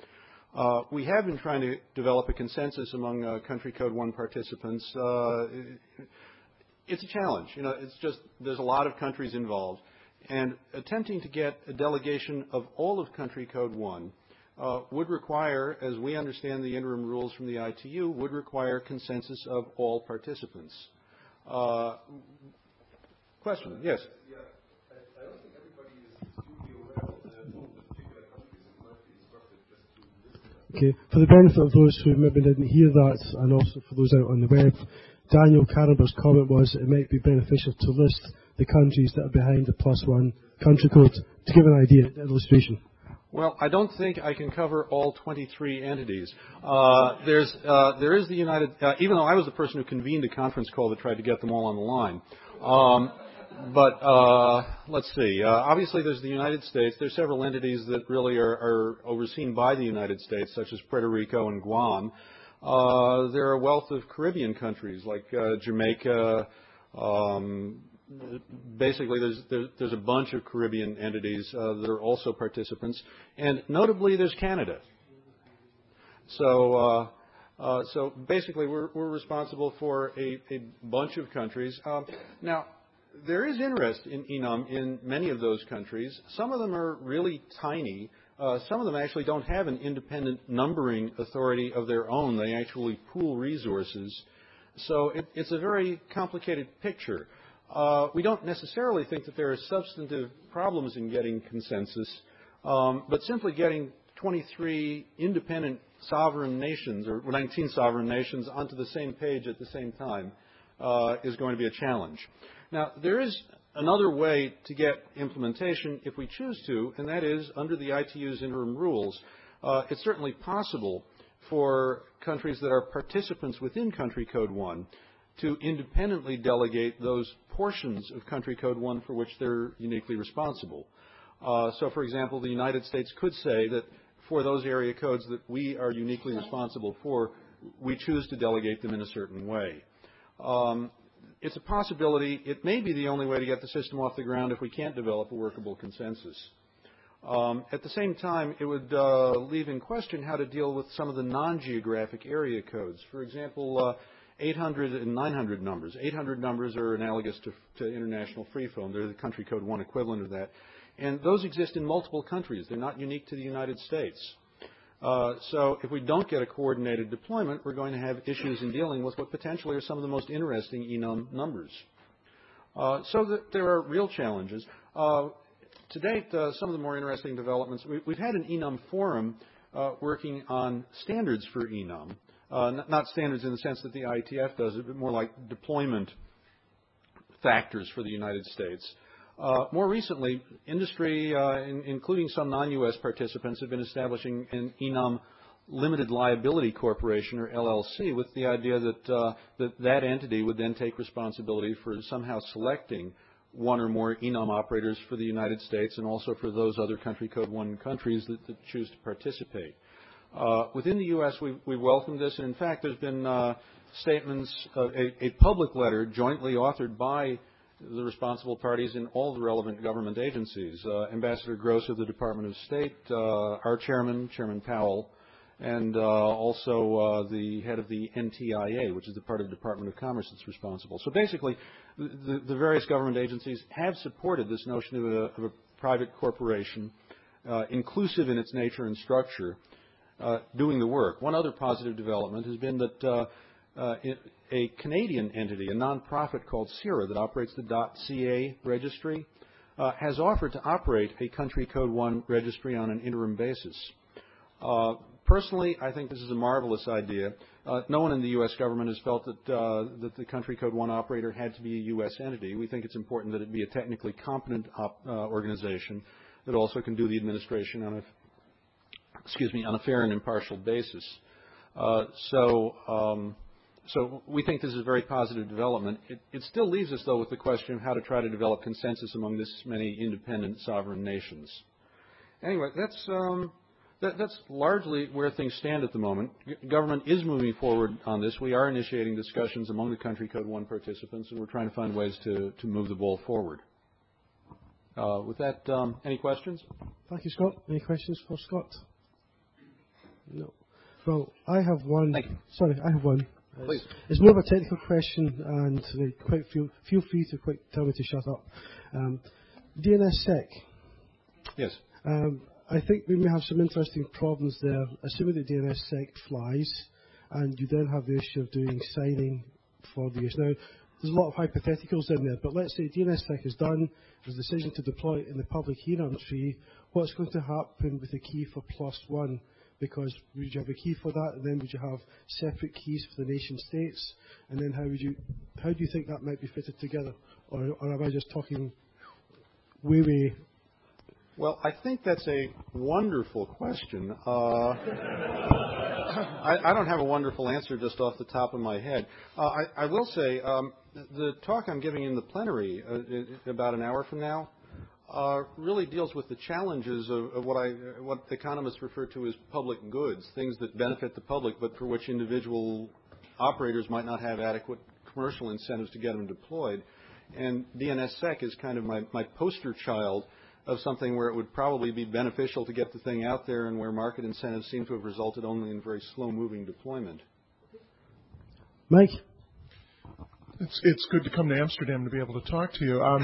Uh, we have been trying to develop a consensus among uh, Country Code one participants. Uh, it's a challenge. You know, it's just there's a lot of countries involved, and attempting to get a delegation of all of Country Code one uh, would require, as we understand the interim rules from the I T U, would require consensus of all participants. Uh, question? Yes. Okay, for the benefit of those who maybe didn't hear that, and also for those out on the web, Daniel Caraber's comment was it might be beneficial to list the countries that are behind the plus one country code to give an idea, an illustration. Well, I don't think I can cover all twenty-three entities. Uh, there's, uh, there is the United, uh, even though I was the person who convened a conference call that tried to get them all on the line. Um, But uh, let's see. Uh, obviously, there's the United States. There's several entities that really are, are overseen by the United States, such as Puerto Rico and Guam. Uh, there are a wealth of Caribbean countries like uh, Jamaica. Um, basically, there's, there's there's a bunch of Caribbean entities uh, that are also participants, and notably, there's Canada. So. Uh, uh, so basically, we're we're responsible for a, a bunch of countries. Um, now. There is interest in enum in many of those countries. Some of them are really tiny. Uh, some of them actually don't have an independent numbering authority of their own. They actually pool resources. So it, it's a very complicated picture. Uh, we don't necessarily think that there are substantive problems in getting consensus, um, but simply getting twenty-three independent sovereign nations, or nineteen sovereign nations, onto the same page at the same time uh, is going to be a challenge. Now, there is another way to get implementation if we choose to, and that is under the I T U's interim rules. Uh, it's certainly possible for countries that are participants within Country Code one to independently delegate those portions of Country Code one for which they're uniquely responsible. Uh, so, for example, the United States could say that for those area codes that we are uniquely responsible for, we choose to delegate them in a certain way. Um, it's a possibility. It may be the only way to get the system off the ground if we can't develop a workable consensus. Um, at the same time, it would uh, leave in question how to deal with some of the non-geographic area codes. For example, uh, eight hundred and nine hundred numbers. eight hundred numbers are analogous to, to international free phone. They're the country code one equivalent of that. And those exist in multiple countries. They're not unique to the United States. Uh, so if we don't get a coordinated deployment, we're going to have issues in dealing with what potentially are some of the most interesting E N U M numbers. Uh, so that there are real challenges. Uh, to date, uh, some of the more interesting developments, we, we've had an E N U M forum uh, working on standards for E N U M. Uh, not standards in the sense that the I E T F does it, but more like deployment factors for the United States. Uh, more recently, industry, uh, in, including some non-U S participants, have been establishing an E N U M Limited Liability Corporation, or L L C, with the idea that, uh, that that entity would then take responsibility for somehow selecting one or more E N U M operators for the United States and also for those other country code one countries that, that choose to participate. Uh, within the U S, we, we welcome this, and in fact, there's been uh, statements, uh, a, a public letter jointly authored by the responsible parties in all the relevant government agencies. Uh, Ambassador Gross of the Department of State, uh, our chairman, Chairman Powell, and uh, also uh, the head of the N T I A, which is the part of the Department of Commerce that's responsible. So basically, the, the various government agencies have supported this notion of a, of a private corporation, uh, inclusive in its nature and structure, uh, doing the work. One other positive development has been that uh, uh, it, a Canadian entity, a nonprofit called CIRA that operates the .ca registry, uh, has offered to operate a country code one registry on an interim basis. Uh, personally, I think this is a marvelous idea. Uh, no one in the U S government has felt that, uh, that the country code one operator had to be a U S entity. We think it's important that it be a technically competent op, uh, organization that also can do the administration on a, excuse me, on a fair and impartial basis. Uh, so. Um, So we think this is a very positive development. It, it still leaves us, though, with the question of how to try to develop consensus among this many independent sovereign nations. Anyway, that's, um, that, that's largely where things stand at the moment. G government is moving forward on this. We are initiating discussions among the country code one participants, and we're trying to find ways to, to move the ball forward. Uh, with that, um, any questions? Thank you, Scott. Any questions for Scott? No. Well, I have one. Thank you. Sorry, I have one. Please. It's more of a technical question, and uh, quite feel, feel free to quite tell me to shut up. Um, D N S S E C. Yes. Um, I think we may have some interesting problems there, assuming that D N S S E C flies, and you then have the issue of doing signing for the use. Now, there's a lot of hypotheticals in there, but let's say D N S S E C is done, there's a decision to deploy it in the public E N U M tree. What's going to happen with the key for plus one? Because would you have a key for that, and then would you have separate keys for the nation states, and then how would you, how do you think that might be fitted together, or, or am I just talking way, way? Well, I think that's a wonderful question. Uh, I, I don't have a wonderful answer just off the top of my head. Uh, I, I will say um, the talk I'm giving in the plenary uh, about an hour from now Uh, really deals with the challenges of, of what I, what economists refer to as public goods, things that benefit the public, but for which individual operators might not have adequate commercial incentives to get them deployed. And D N S S E C is kind of my, my poster child of something where it would probably be beneficial to get the thing out there, and where market incentives seem to have resulted only in very slow-moving deployment. Mike? It's, it's good to come to Amsterdam to be able to talk to you. Um,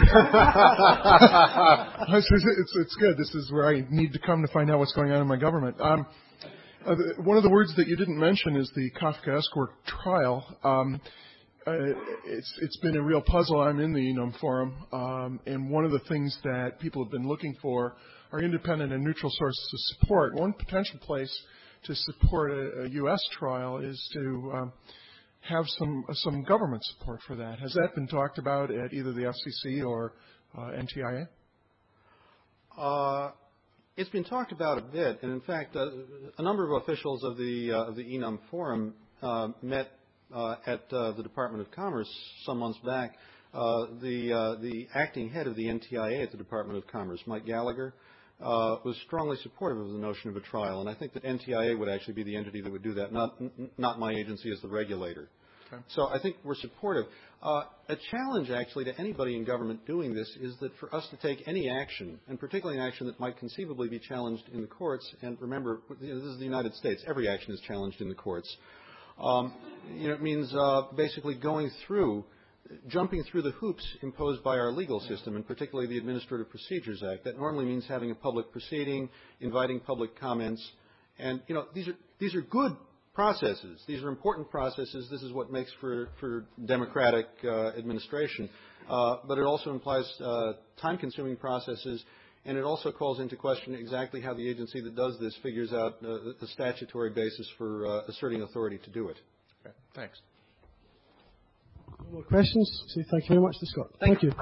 it's, it's, it's good. This is where I need to come to find out what's going on in my government. Um, uh, the, one of the words that you didn't mention is the Kafka Escort trial. Um, uh, it's, it's been a real puzzle. I'm in the E N U M forum, um, and one of the things that people have been looking for are independent and neutral sources of support. One potential place to support a, a U S trial is to um, have some some government support for that. Has that been talked about at either the F C C or uh, N T I A? Uh, it's been talked about a bit, and in fact, uh, a number of officials of the uh, of the E N U M forum uh, met uh, at uh, the Department of Commerce some months back. Uh, the uh, the acting head of the N T I A at the Department of Commerce, Mike Gallagher, uh, was strongly supportive of the notion of a trial, and I think that N T I A would actually be the entity that would do that, not n- not my agency as the regulator. Okay. So I think we're supportive. Uh, a challenge, actually, to anybody in government doing this is that for us to take any action, and particularly an action that might conceivably be challenged in the courts, and remember, you know, this is the United States. Every action is challenged in the courts. Um, you know, it means uh, basically going through, jumping through the hoops imposed by our legal system, and particularly the Administrative Procedures Act. That normally means having a public proceeding, inviting public comments, and you know, these are these are good processes. These are important processes. This is what makes for, for democratic uh, administration. Uh, but it also implies uh, time-consuming processes, and it also calls into question exactly how the agency that does this figures out uh, the statutory basis for uh, asserting authority to do it. Okay, thanks. No more questions? So thank you very much to Scott. Thank Thank you.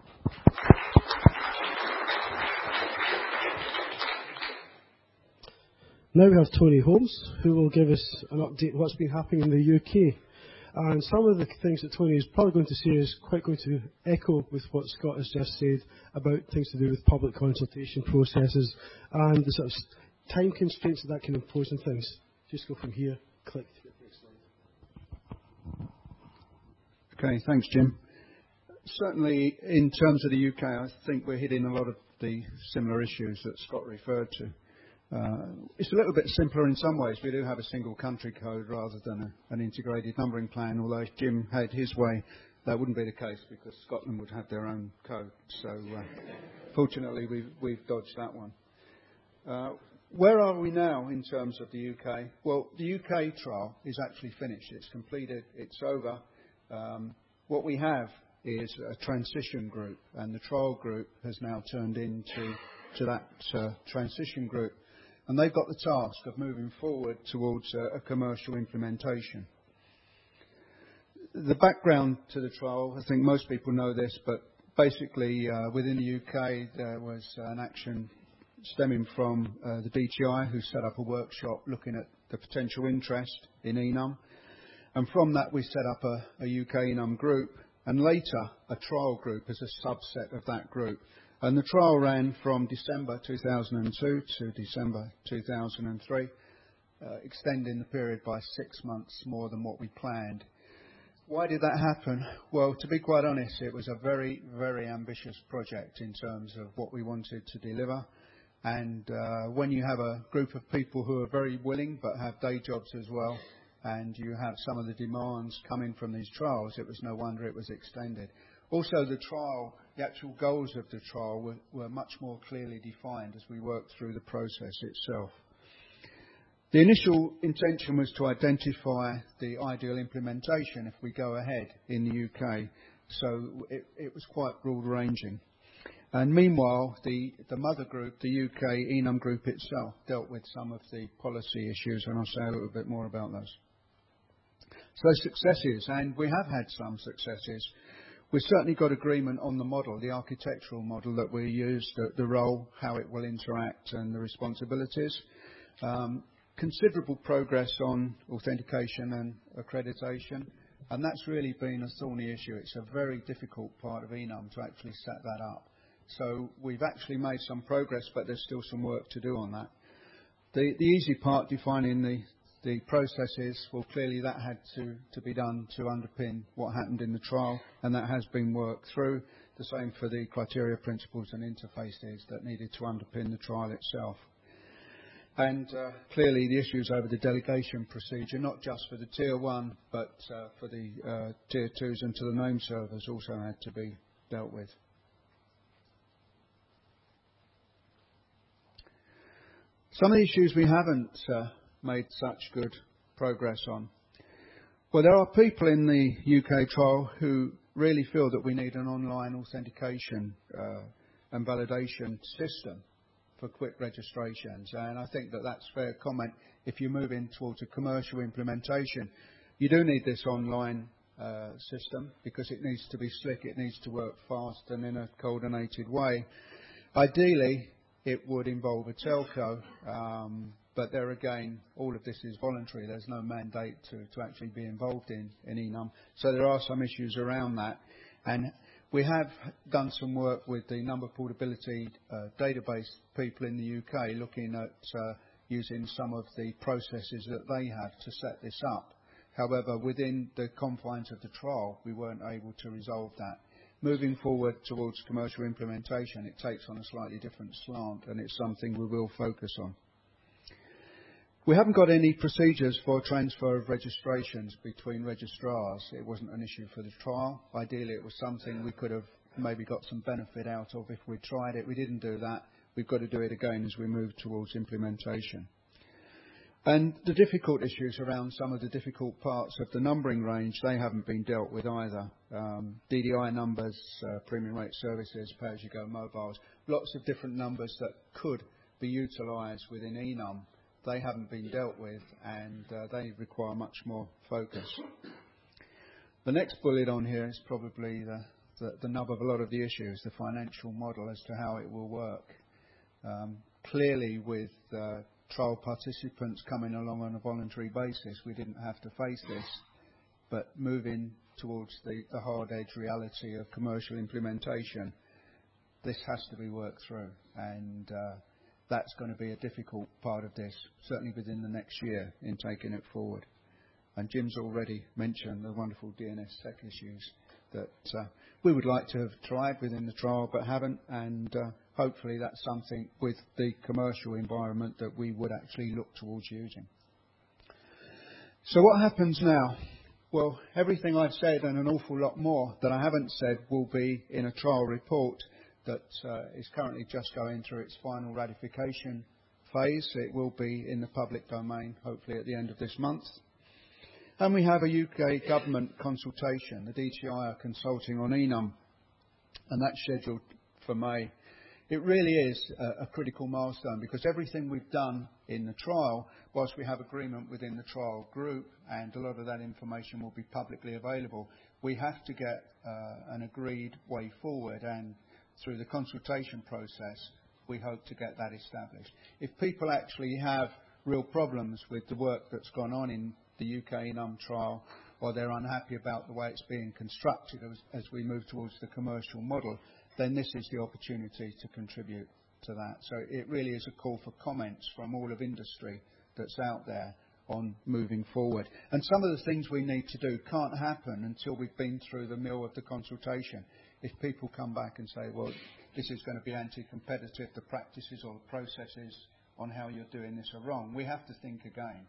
Now we have Tony Holmes, who will give us an update on what's been happening in the U K. And some of the things that Tony is probably going to say is quite going to echo with what Scott has just said about things to do with public consultation processes and the sort of time constraints that that can impose on things. Just go from here, click to the next slide. Okay, thanks, Jim. Certainly, in terms of the U K, I think we're hitting a lot of the similar issues that Scott referred to. Uh, it's a little bit simpler in some ways. We do have a single country code rather than a, an integrated numbering plan, although if Jim had his way, that wouldn't be the case because Scotland would have their own code. So uh, fortunately, we've, we've dodged that one. Uh, where are we now in terms of the U K? Well, the U K trial is actually finished. It's completed. It's over. Um, what we have is a transition group, and the trial group has now turned into to that uh, transition group. And they've got the task of moving forward towards a, a commercial implementation. The background to the trial, I think most people know this, but basically uh, within the U K there was an action stemming from uh, the D T I, who set up a workshop looking at the potential interest in E N U M. And from that we set up a, a U K E N U M group, and later a trial group as a subset of that group. And the trial ran from December two thousand two to December two thousand three, uh, extending the period by six months more than what we planned. Why did that happen? Well, to be quite honest, it was a very, very ambitious project in terms of what we wanted to deliver. And uh, when you have a group of people who are very willing but have day jobs as well, and you have some of the demands coming from these trials, it was no wonder it was extended. Also, the trial, the actual goals of the trial were, were much more clearly defined as we worked through the process itself. The initial intention was to identify the ideal implementation if we go ahead in the U K, so it, it was quite broad-ranging. And meanwhile, the, the mother group, the U K E N U M group itself, dealt with some of the policy issues, and I'll say a little bit more about those. So successes, and we have had some successes. We've certainly got agreement on the model, the architectural model that we use, the, the role, how it will interact, and the responsibilities. Um, considerable progress on authentication and accreditation, and that's really been a thorny issue. It's a very difficult part of E N U M to actually set that up. So we've actually made some progress, but there's still some work to do on that. The, the easy part, defining the The processes, well, clearly that had to, to be done to underpin what happened in the trial, and that has been worked through. The same for the criteria, principles and interfaces that needed to underpin the trial itself. And uh, clearly the issues over the delegation procedure, not just for the tier one, but uh, for the uh, tier twos and to the name servers, also had to be dealt with. Some of the issues we haven't uh, made such good progress on. Well, there are people in the U K trial who really feel that we need an online authentication uh, and validation system for quick registrations, and I think that that's fair comment. If you're moving towards a commercial implementation, you do need this online uh, system because it needs to be slick, it needs to work fast and in a coordinated way. Ideally, it would involve a telco, um, but there again, all of this is voluntary. There's no mandate to, to actually be involved in, in E N U M. So there are some issues around that. And We have done some work with the number portability uh, database people in the U K, looking at uh, using some of the processes that they have to set this up. However, within the confines of the trial, we weren't able to resolve that. Moving forward towards commercial implementation, it takes on a slightly different slant, and it's something we will focus on. We haven't got any procedures for transfer of registrations between registrars. It wasn't an issue for the trial. Ideally, it was something we could have maybe got some benefit out of if we tried it. We didn't do that. We've got to do it again as we move towards implementation. And the difficult issues around some of the difficult parts of the numbering range, they haven't been dealt with either. Um, D D I numbers, uh, premium rate services, pay-as-you-go mobiles, lots of different numbers that could be utilised within E N U M. They haven't been dealt with, and uh, they require much more focus. The next bullet on here is probably the, the, the nub of a lot of the issues, the financial model as to how it will work. Um, clearly, with uh, trial participants coming along on a voluntary basis, we didn't have to face this, but moving towards the, the hard-edge reality of commercial implementation, this has to be worked through, and uh, that's going to be a difficult part of this, certainly within the next year in taking it forward. And Jim's already mentioned the wonderful D N S S E C issues that uh, we would like to have tried within the trial but haven't, and uh, hopefully that's something with the commercial environment that we would actually look towards using. So what happens now? Well, everything I've said and an awful lot more that I haven't said will be in a trial report that uh, is currently just going through its final ratification phase. It will be in the public domain, hopefully at the end of this month. And we have a U K government consultation. The D T I are consulting on E N U M, and that's scheduled for May. It really is a, a critical milestone, because everything we've done in the trial, whilst we have agreement within the trial group, and a lot of that information will be publicly available, we have to get uh, an agreed way forward, and through the consultation process, we hope to get that established. If people actually have real problems with the work that's gone on in the U K E N U M trial, or they're unhappy about the way it's being constructed as, as we move towards the commercial model, then this is the opportunity to contribute to that. So it really is a call for comments from all of industry that's out there on moving forward. And some of the things we need to do can't happen until we've been through the mill of the consultation. If people come back and say, well, this is going to be anti-competitive, the practices or the processes on how you're doing this are wrong, we have to think again.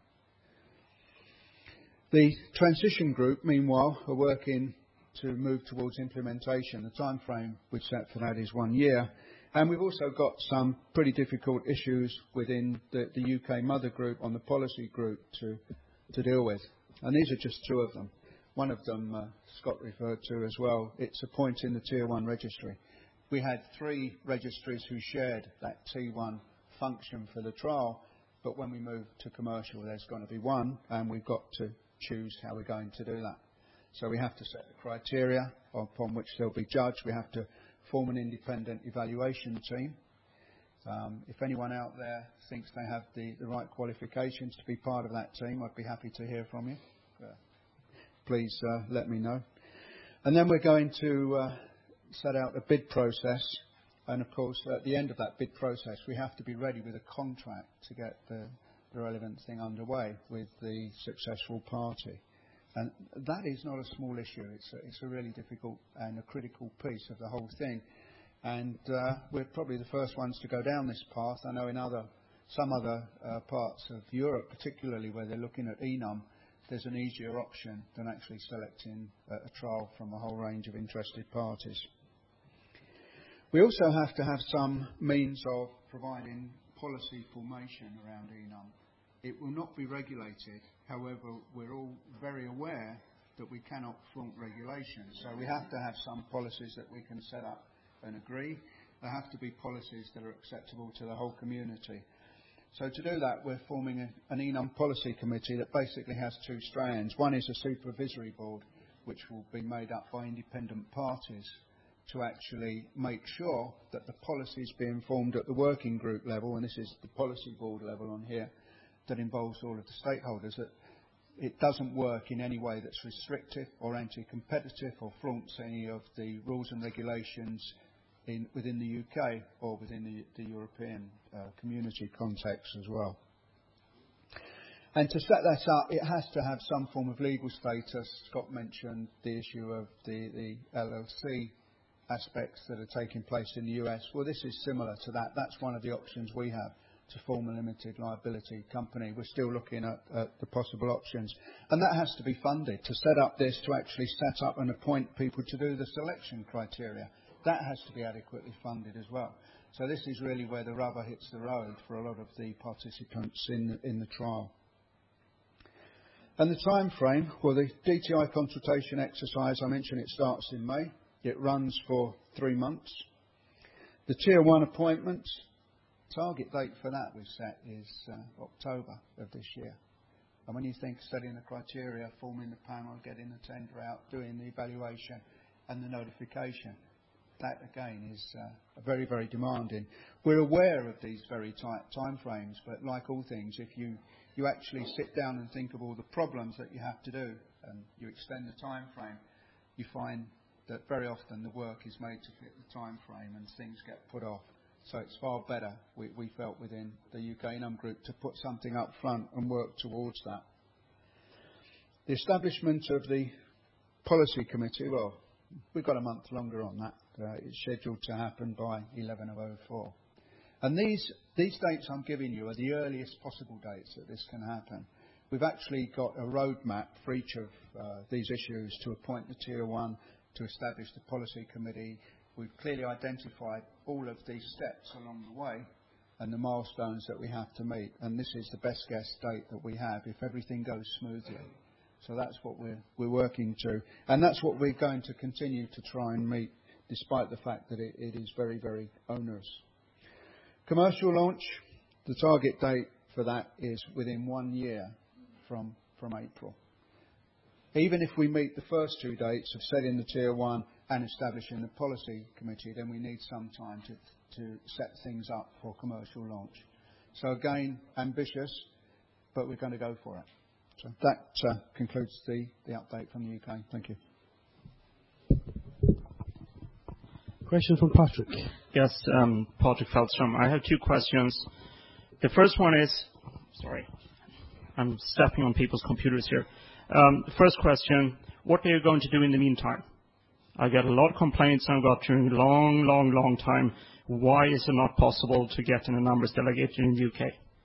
The transition group, meanwhile, are working to move towards implementation. The time frame we've set for that is one year. And we've also got some pretty difficult issues within the, the U K mother group on the policy group to, to deal with. And these are just two of them. One of them uh, Scott referred to as well. It's appointing the Tier one registry. We had three registries who shared that T one function for the trial, but when we move to commercial, there's going to be one, and we've got to choose how we're going to do that. So we have to set the criteria upon which they'll be judged. We have to form an independent evaluation team. Um, if anyone out there thinks they have the, the right qualifications to be part of that team, I'd be happy to hear from you. Uh, please uh, let me know. And then we're going to uh, set out a bid process. And of course, at the end of that bid process, we have to be ready with a contract to get the, the relevant thing underway with the successful party. And that is not a small issue. It's a, it's a really difficult and a critical piece of the whole thing. And uh, we're probably the first ones to go down this path. I know in other, some other uh, parts of Europe, particularly where they're looking at E N U M, there's an easier option than actually selecting a, a trial from a whole range of interested parties. We also have to have some means of providing policy formation around E N U M. It will not be regulated. However, we're all very aware that we cannot flaunt regulations. So we have to have some policies that we can set up and agree. There have to be policies that are acceptable to the whole community. So to do that, we're forming a, an E N U M policy committee that basically has two strands. One is a supervisory board, which will be made up by independent parties to actually make sure that the policies being formed at the working group level, and this is the policy board level on here, that involves all of the stakeholders, that it doesn't work in any way that's restrictive or anti-competitive or flaunts any of the rules and regulations in, within the U K or within the, the European uh, community context as well. And to set that up, it has to have some form of legal status. Scott mentioned the issue of the, the L L C aspects that are taking place in the U S. Well, this is similar to that. That's one of the options we have, to form a limited liability company. We're still looking at, at the possible options. And that has to be funded. To set up this, to actually set up and appoint people to do the selection criteria, that has to be adequately funded as well. So this is really where the rubber hits the road for a lot of the participants in, in the trial. And the time frame, well, the D T I consultation exercise, I mentioned it starts in May. It runs for three months. The Tier one appointments, target date for that we've set is uh, October of this year. And when you think setting the criteria, forming the panel, getting the tender out, doing the evaluation and the notification, that again is uh, very, very demanding. We're aware of these very tight time frames, but like all things, if you, you actually sit down and think of all the problems that you have to do and you extend the time frame, you find that very often the work is made to fit the time frame and things get put off. So it's far better, we, we felt within the U K I N U M group, to put something up front and work towards that. The establishment of the policy committee, well, we've got a month longer on that. Uh, it's scheduled to happen by eleven oh four. And these, these dates I'm giving you are the earliest possible dates that this can happen. We've actually got a roadmap for each of uh, these issues to appoint the Tier one, to establish the policy committee. We've clearly identified all of these steps along the way and the milestones that we have to meet. And this is the best guess date that we have if everything goes smoothly. So that's what we're, we're working to. And that's what we're going to continue to try and meet, despite the fact that it, it is very, very onerous. Commercial launch, the target date for that is within one year from, from April. Even if we meet the first two dates of setting the Tier one and establishing the policy committee, then we need some time to, to set things up for commercial launch. So again, ambitious, but we're going to go for it. So that uh, concludes the, the update from the U K. Thank you. Question from Patrick. Yes, um, Patrick Feldstrom. I have two questions. The first one is, sorry, I'm stepping on people's computers here. Um, the first question, what are you going to do in the meantime? I get a lot of complaints I've got during a long, long, long time. Why is it not possible to get in a numbers delegate in the U K?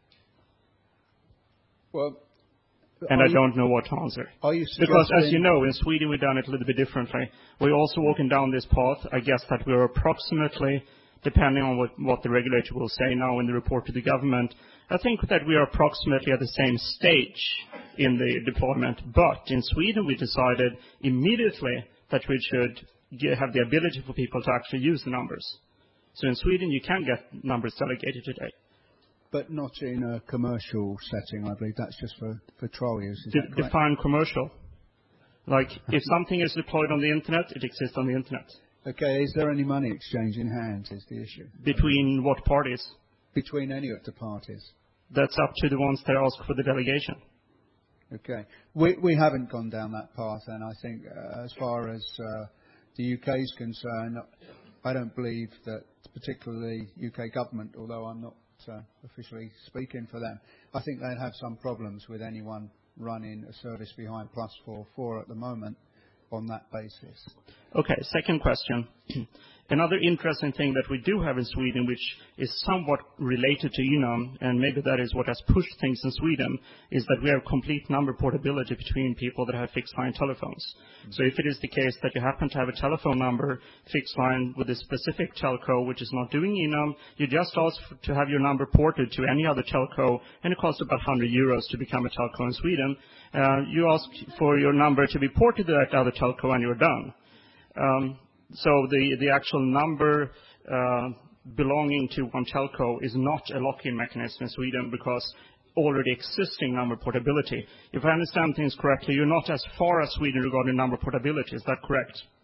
Well, and I don't know what to answer. Are you because, as you know, in Sweden we've done it a little bit differently. We're also walking down this path. I guess that we're approximately, depending on what, what the regulator will say now in the report to the government, I think that we are approximately at the same stage in the deployment. But in Sweden we decided immediately that we should get, have the ability for people to actually use the numbers. So in Sweden you can get numbers delegated today. But not in a commercial setting, I believe. That's just for, for trial use. Is De- that correct? Define commercial. Like, if something is deployed on the internet, it exists on the internet. Okay, is there any money exchange in hands is the issue? Between what parties? Between any of the parties. That's up to the ones that ask for the delegation. Okay. We, we haven't gone down that path, and I think uh, as far as uh, the U K is concerned, I don't believe that particularly U K government, although I'm not Uh, officially speaking for them, I think they'd have some problems with anyone running a service behind plus four four at the moment on that basis. Okay, second question. Another interesting thing that we do have in Sweden, which is somewhat related to I N U M, and maybe that is what has pushed things in Sweden, is that we have complete number portability between people that have fixed line telephones. Mm-hmm. So if it is the case that you happen to have a telephone number fixed line with a specific telco which is not doing I N U M, you just ask for, to have your number ported to any other telco, and it costs about one hundred euros to become a telco in Sweden. Uh, you ask for your number to be ported to that other telco and you're done. Um, So the, the actual number uh, belonging to one telco is not a lock-in mechanism in Sweden because already existing number portability. If I understand things correctly, you're not as far as Sweden regarding number portability. Is that correct?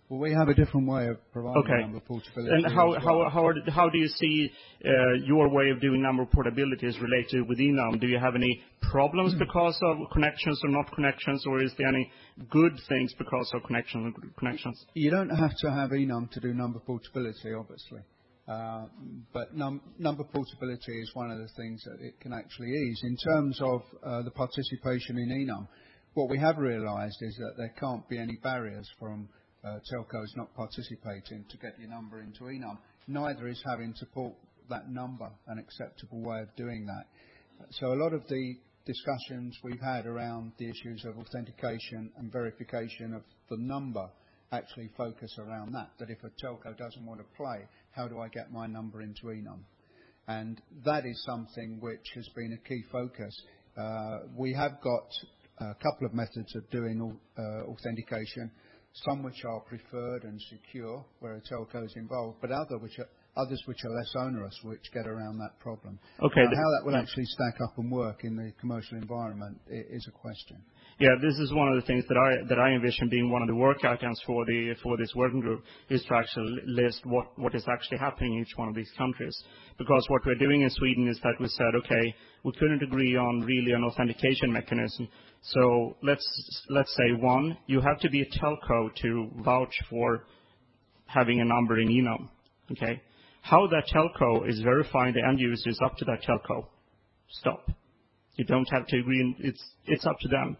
Well, we have a different way of providing Okay. number portability. And how as how well. how are- how do you see uh, your way of doing number portability is related with enum? Do you have any problems because of connections or not connections, or is there any good things because of connections and good connections? You don't have to have enum to do number portability, obviously. Uh, but num- number portability is one of the things that it can actually ease. In terms of uh, the participation in enum, what we have realised is that there can't be any barriers from uh, telcos not participating to get your number into enum. Neither is having to port that number an acceptable way of doing that. So a lot of the discussions we've had around the issues of authentication and verification of the number actually focus around that, that if a telco doesn't want to play, how do I get my number into enum? And that is something which has been a key focus. Uh, we have got a couple of methods of doing uh, authentication, some which are preferred and secure, where a telco is involved, but other which are, others which are less onerous, which get around that problem. Okay. Now, how that will actually stack up and work in the commercial environment is a question. Yeah, this is one of the things that I that I envision being one of the work items for the for this working group, is to actually list what what is actually happening in each one of these countries. Because what we're doing in Sweden is that we said, okay, we couldn't agree on really an authentication mechanism. So let's let's say one, you have to be a telco to vouch for having a number in enum. Okay, how that telco is verifying the end user is up to that telco. Stop. You don't have to agree. It's it's up to them.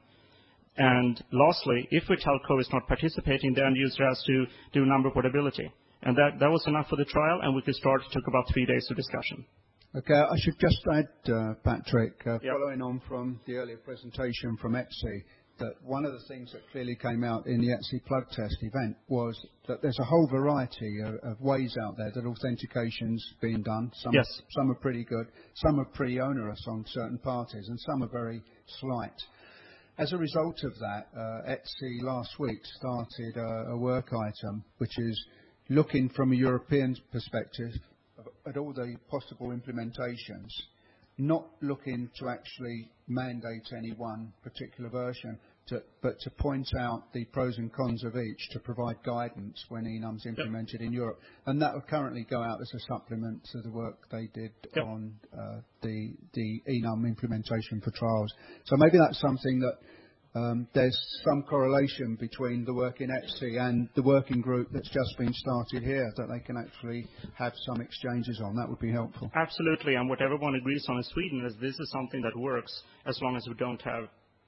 And lastly, if a telco is not participating, the end user has to do number portability. And that, that was enough for the trial, and we could start. It took about three days of discussion. Okay, I should just add, uh, Patrick, uh, Yep. following on from the earlier presentation from E T S I, that one of the things that clearly came out in the E T S I plug test event was that there's a whole variety of, of ways out there that authentication's being done. Some, Yes. some are pretty good, some are pretty onerous on certain parties, and some are very slight. As a result of that, uh, E T S I last week started a, a work item which is looking from a European perspective at all the possible implementations, not looking to actually mandate any one particular version, to, but to point out the pros and cons of each to provide guidance when enum's implemented yep. in Europe. And that will currently go out as a supplement to the work they did yep. on uh, the, the enum implementation for trials. So maybe that's something that Um, there's some correlation between the work in E T S I and the working group that's just been started here, that they can actually have some exchanges on. That would be helpful. Absolutely, and what everyone agrees on in Sweden is this is something that works as long as we don't have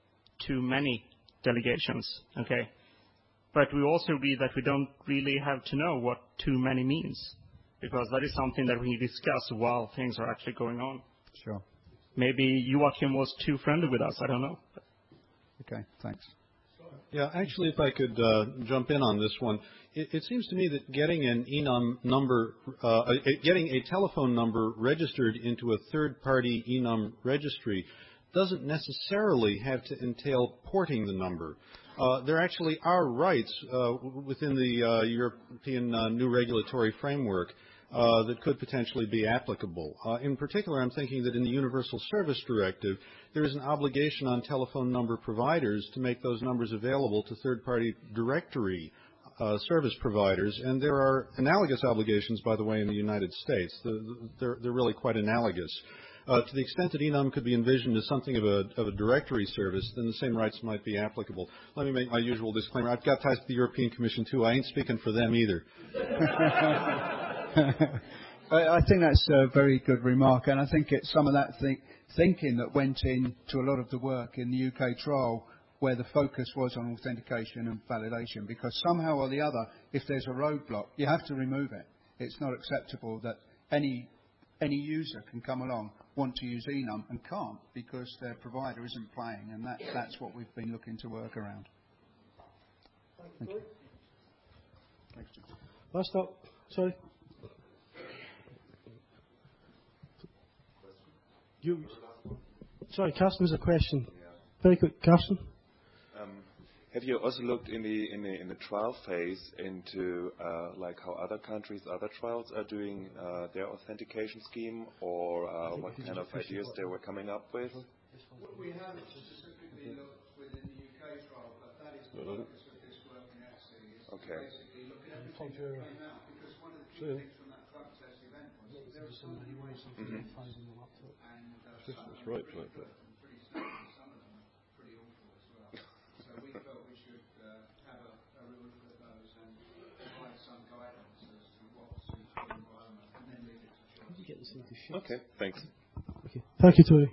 too many delegations, okay? But we also agree that we don't really have to know what too many means, because that is something that we discuss while things are actually going on. Sure. Maybe Joachim was too friendly with us, I don't know. Okay, thanks. Yeah, actually, if I could uh, jump in on this one, it, it seems to me that getting an enum number, uh, a, getting a telephone number registered into a third-party enum registry doesn't necessarily have to entail porting the number. Uh, there actually are rights uh, within the uh, European uh, new regulatory framework Uh, that could potentially be applicable. Uh, in particular, I'm thinking that in the Universal Service Directive, there is an obligation on telephone number providers to make those numbers available to third-party directory uh, service providers, and there are analogous obligations, by the way, in the United States. The, the, they're, they're really quite analogous. Uh, to the extent that enum could be envisioned as something of a, of a directory service, then the same rights might be applicable. Let me make my usual disclaimer. I've got ties to the European Commission, too. I ain't speaking for them either. I think that's a very good remark, and I think it's some of that think, thinking that went into a lot of the work in the U K trial where the focus was on authentication and validation, because somehow or the other, if there's a roadblock, you have to remove it. It's not acceptable that any any user can come along, want to use enum, and can't because their provider isn't playing, and that, that's what we've been looking to work around. Thank you. Thanks, Jim. Last up. Sorry. You, sorry, Carsten has a question. Very quick, Carsten. Um, have you also looked in the in the in the trial phase into uh, like how other countries, other trials are doing uh, their authentication scheme, or uh, what kind of ideas they were coming up with? We haven't specifically looked within the U K trial, but that is the focus of this work in E T S I. Okay. Basically That's right, right, right. Okay, thanks. Okay. Thank you, Tony.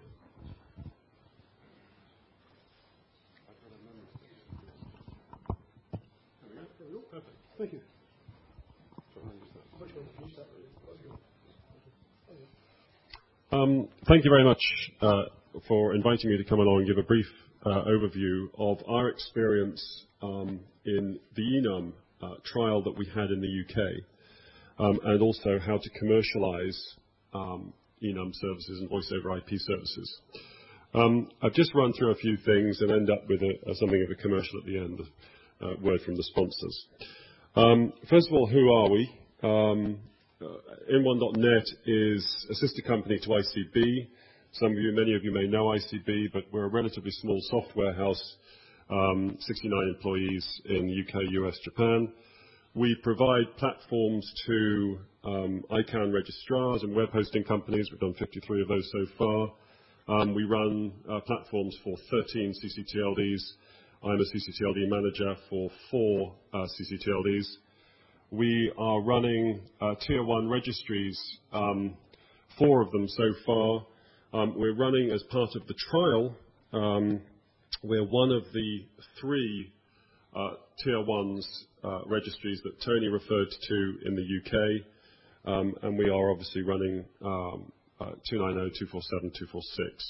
Thank you. Um, thank you very much uh, for inviting me to come along and give a brief uh, overview of our experience um, in the E N U M uh, trial that we had in the U K, um, and also how to commercialize um, E N U M services and voice over I P services. Um, I've just run through a few things and end up with a, a something of a commercial at the end, a uh, word from the sponsors. Um, first of all, who are we? Um, uh, In one dot net is a sister company to I C B. Some of you, many of you may know I C B, but we're a relatively small software house, um, sixty-nine employees in U K, U S, Japan. We provide platforms to um, I CANN registrars and web hosting companies. We've done fifty-three of those so far. Um, we run uh, platforms for thirteen C C T L Ds. I'm a C C T L D manager for four uh, C C T L Ds. We are running uh, tier one registries, um, four of them so far. Um, we're running as part of the trial. Um, we're one of the three uh, tier ones uh, registries that Tony referred to in the U K, um, and we are obviously running um, uh, two ninety, two forty-seven, two forty-six.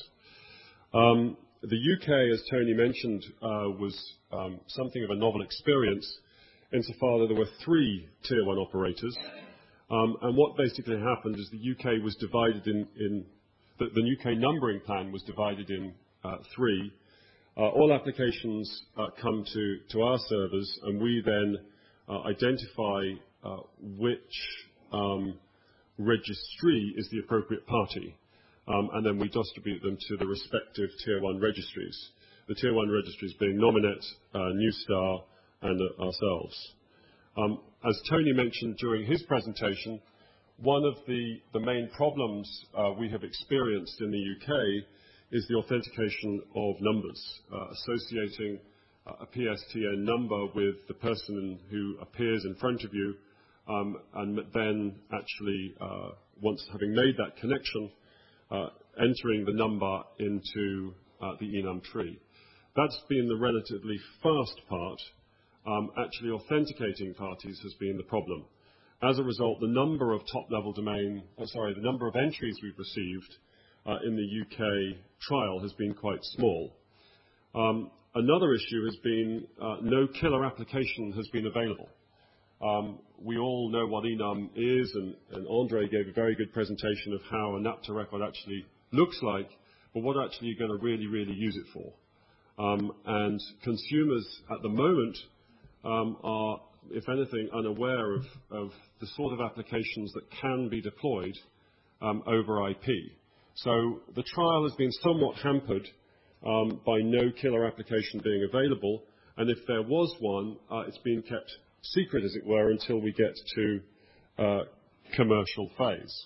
Um, the U K, as Tony mentioned, uh, was um, something of a novel experience insofar that there were three tier one operators. Um, and what basically happened is the U K was divided in, in the, the U K numbering plan was divided in uh, three. Uh, all applications uh, come to, to our servers, and we then uh, identify uh, which um, registry is the appropriate party. Um, and then we distribute them to the respective tier one registries. The tier one registries being Nominet, uh, Newstar, and uh, ourselves. Um, as Tony mentioned during his presentation, one of the, the main problems uh, we have experienced in the U K is the authentication of numbers, uh, associating uh, a P S T N number with the person who appears in front of you, um, and then actually, uh, once having made that connection, uh, entering the number into uh, the E N U M tree. That's been the relatively fast part. Um, actually authenticating parties has been the problem. As a result, the number of top-level domain, oh, sorry, the number of entries we've received uh, in the U K trial has been quite small. Um, another issue has been uh, no killer application has been available. Um, we all know what E N U M is, and, and Andre gave a very good presentation of how a NAPTA record actually looks like, but what actually you're going to really, really use it for. Um, and consumers at the moment um, are, if anything, unaware of, of the sort of applications that can be deployed um, over I P. So the trial has been somewhat hampered um, by no killer application being available, and if there was one, uh, it's been kept secret, as it were, until we get to uh, commercial phase.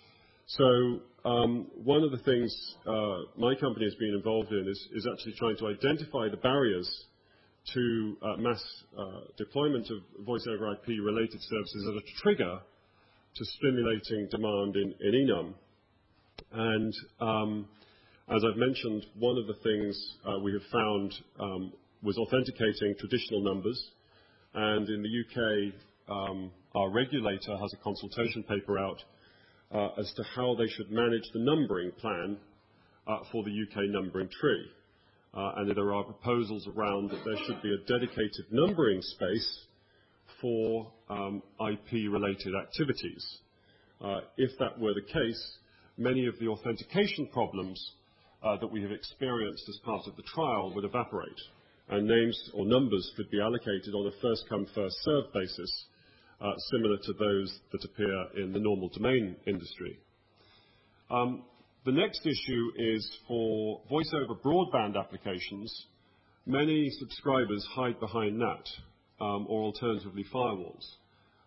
So um, one of the things uh, my company has been involved in is, is actually trying to identify the barriers to uh, mass uh, deployment of voice over I P related services as a trigger to stimulating demand in, in E N U M. And um, as I've mentioned, one of the things uh, we have found um, was authenticating traditional numbers. And in the U K, um, our regulator has a consultation paper out uh, as to how they should manage the numbering plan uh, for the U K numbering tree. Uh, and there are proposals around that there should be a dedicated numbering space for um, I P-related activities. Uh, if that were the case, many of the authentication problems uh, that we have experienced as part of the trial would evaporate, and names or numbers could be allocated on a first-come, first-served basis, uh, similar to those that appear in the normal domain industry. Um, the next issue is for voice-over broadband applications. Many subscribers hide behind N A T, um, or alternatively firewalls.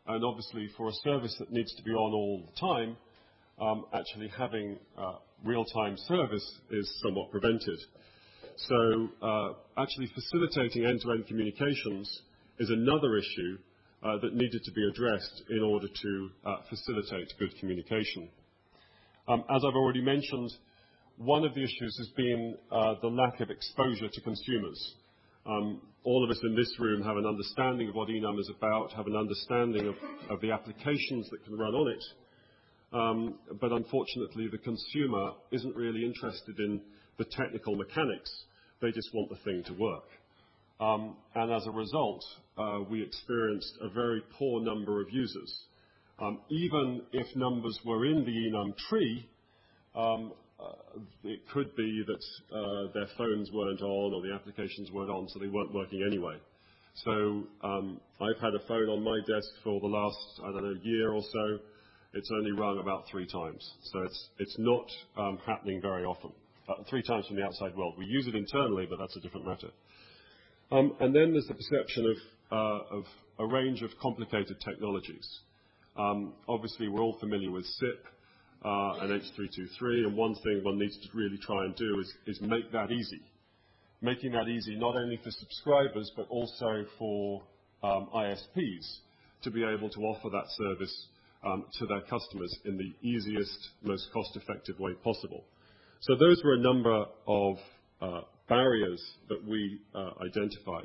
And obviously, for a service that needs to be on all the time, um, actually having uh, real-time service is somewhat prevented. So uh, actually facilitating end-to-end communications is another issue uh, that needed to be addressed in order to uh, facilitate good communication. Um, as I've already mentioned, one of the issues has been uh, the lack of exposure to consumers. Um, all of us in this room have an understanding of what enum is about, have an understanding of, of the applications that can run on it, um, but unfortunately the consumer isn't really interested in the technical mechanics. They just want the thing to work. Um, and as a result, uh, we experienced a very poor number of users. Um, even if numbers were in the enum tree, um, uh, it could be that uh, their phones weren't on or the applications weren't on, so they weren't working anyway. So um, I've had a phone on my desk for the last, I don't know, year or so. It's only rung about three times. So it's, it's not um, happening very often. Uh, three times from the outside world. We use it internally, but that's a different matter. Um, and then there's the perception of, uh, of a range of complicated technologies. Um, obviously, we're all familiar with S I P uh, and H three two three, and one thing one needs to really try and do is, is make that easy. Making that easy not only for subscribers, but also for um, I S Ps to be able to offer that service um, to their customers in the easiest, most cost-effective way possible. So those were a number of uh, barriers that we uh, identified.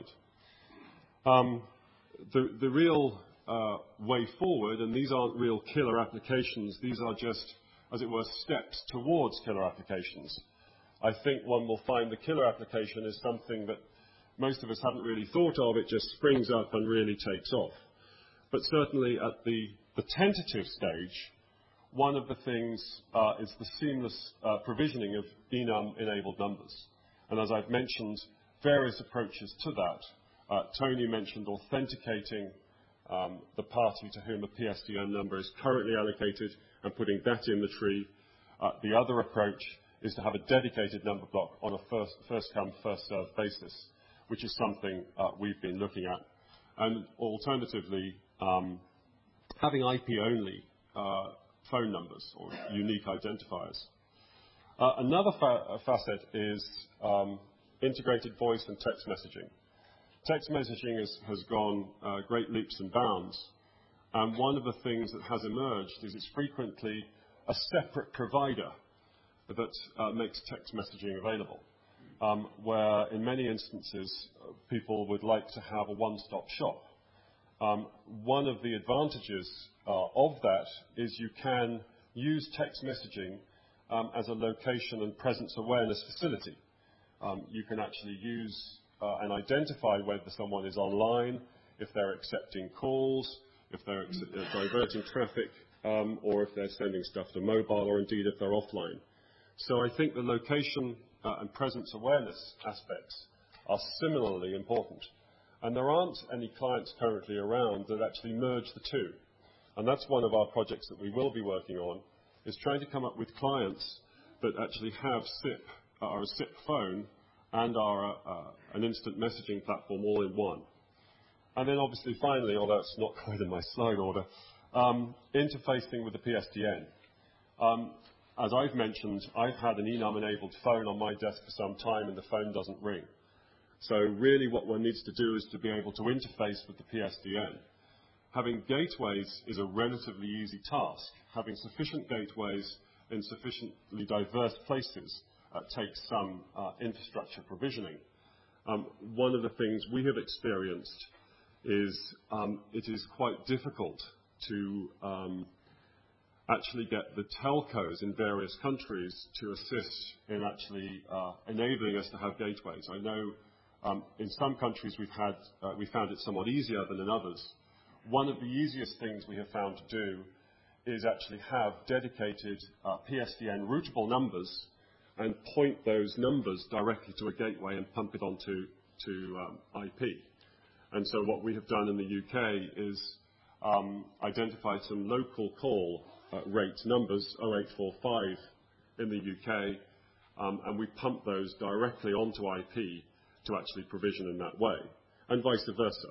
Um, the, the real uh, way forward, and these aren't real killer applications, these are just, as it were, steps towards killer applications. I think one will find the killer application is something that most of us haven't really thought of. It just springs up and really takes off. But certainly at the, the tentative stage, one of the things uh, is the seamless uh, provisioning of enum-enabled numbers. And as I've mentioned, various approaches to that. Uh, Tony mentioned authenticating um, the party to whom a P S D N number is currently allocated and putting that in the tree. Uh, the other approach is to have a dedicated number block on a first, first-come, first-served basis, which is something uh, we've been looking at. And alternatively, um, having I P-only uh, phone numbers or unique identifiers. Uh, another fa facet is um, integrated voice and text messaging. Text messaging is, has gone uh, great leaps and bounds, and one of the things that has emerged is it's frequently a separate provider that uh, makes text messaging available, um, where in many instances uh, people would like to have a one-stop shop. Um, one of the advantages uh, of that is you can use text messaging um, as a location and presence awareness facility. Um, you can actually use uh, and identify whether someone is online, if they're accepting calls, if they're ex uh, diverting traffic, um, or if they're sending stuff to mobile, or indeed if they're offline. So I think the location uh, and presence awareness aspects are similarly important. And there aren't any clients currently around that actually merge the two. And that's one of our projects that we will be working on, is trying to come up with clients that actually have S I P, uh, or a S I P phone, and are uh, an instant messaging platform all in one. And then obviously finally, although it's not quite in my slide order, um, interfacing with the P S D N. Um, as I've mentioned, I've had an enum-enabled phone on my desk for some time and the phone doesn't ring. So really what one needs to do is to be able to interface with the P S D N. Having gateways is a relatively easy task. Having sufficient gateways in sufficiently diverse places uh, takes some uh, infrastructure provisioning. Um, one of the things we have experienced is um, it is quite difficult to um, actually get the telcos in various countries to assist in actually uh, enabling us to have gateways. I know um, in some countries we've had, uh, we found it somewhat easier than in others. One of the easiest things we have found to do is actually have dedicated uh, P S D N routable numbers and point those numbers directly to a gateway and pump it onto to, um, I P. And so what we have done in the U K is um, identified some local call uh, rate numbers, oh eight four five in the U K, um, and we pump those directly onto I P to actually provision in that way, and vice versa.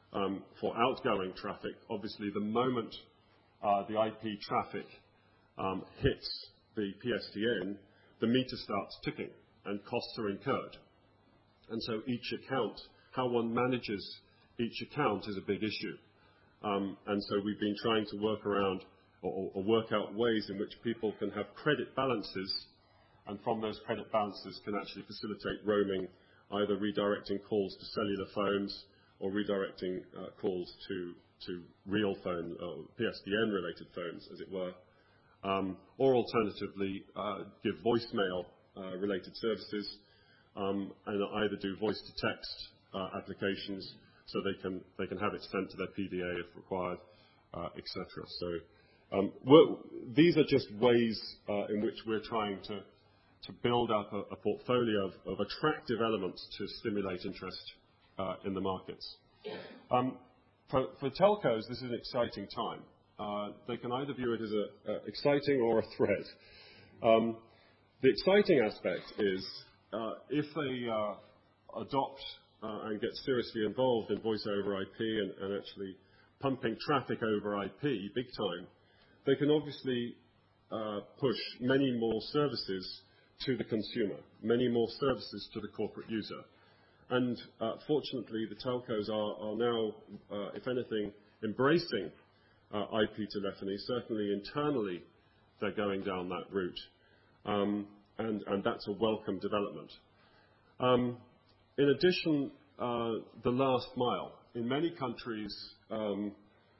um, for outgoing traffic, obviously the moment uh, the I P traffic um, hits the P S T N, the meter starts ticking and costs are incurred. And so each account, how one manages each account is a big issue. Um, and so we've been trying to work around or, or work out ways in which people can have credit balances, and from those credit balances can actually facilitate roaming, either redirecting calls to cellular phones or redirecting uh, calls to, to real phone, uh, P S T N-related phones, as it were, um, or alternatively uh, give voicemail-related uh, services, um, and either do voice-to-text uh, applications so they can they can have it sent to their P D A if required, uh, et cetera. So um, these are just ways uh, in which we're trying to to build up a, a portfolio of, of attractive elements to stimulate interest uh, in the markets. Um, for, for telcos, this is an exciting time. Uh, they can either view it as a, a exciting or a threat. Um, the exciting aspect is uh, if they uh, adopt uh, and get seriously involved in voice over I P and, and actually pumping traffic over I P big time, they can obviously uh, push many more services to the consumer, many more services to the corporate user. And uh, fortunately, the telcos are, are now, uh, if anything, embracing uh, I P telephony. Certainly internally, they're going down that route. Um, and, and that's a welcome development. Um, in addition, uh, the last mile. In many countries, um,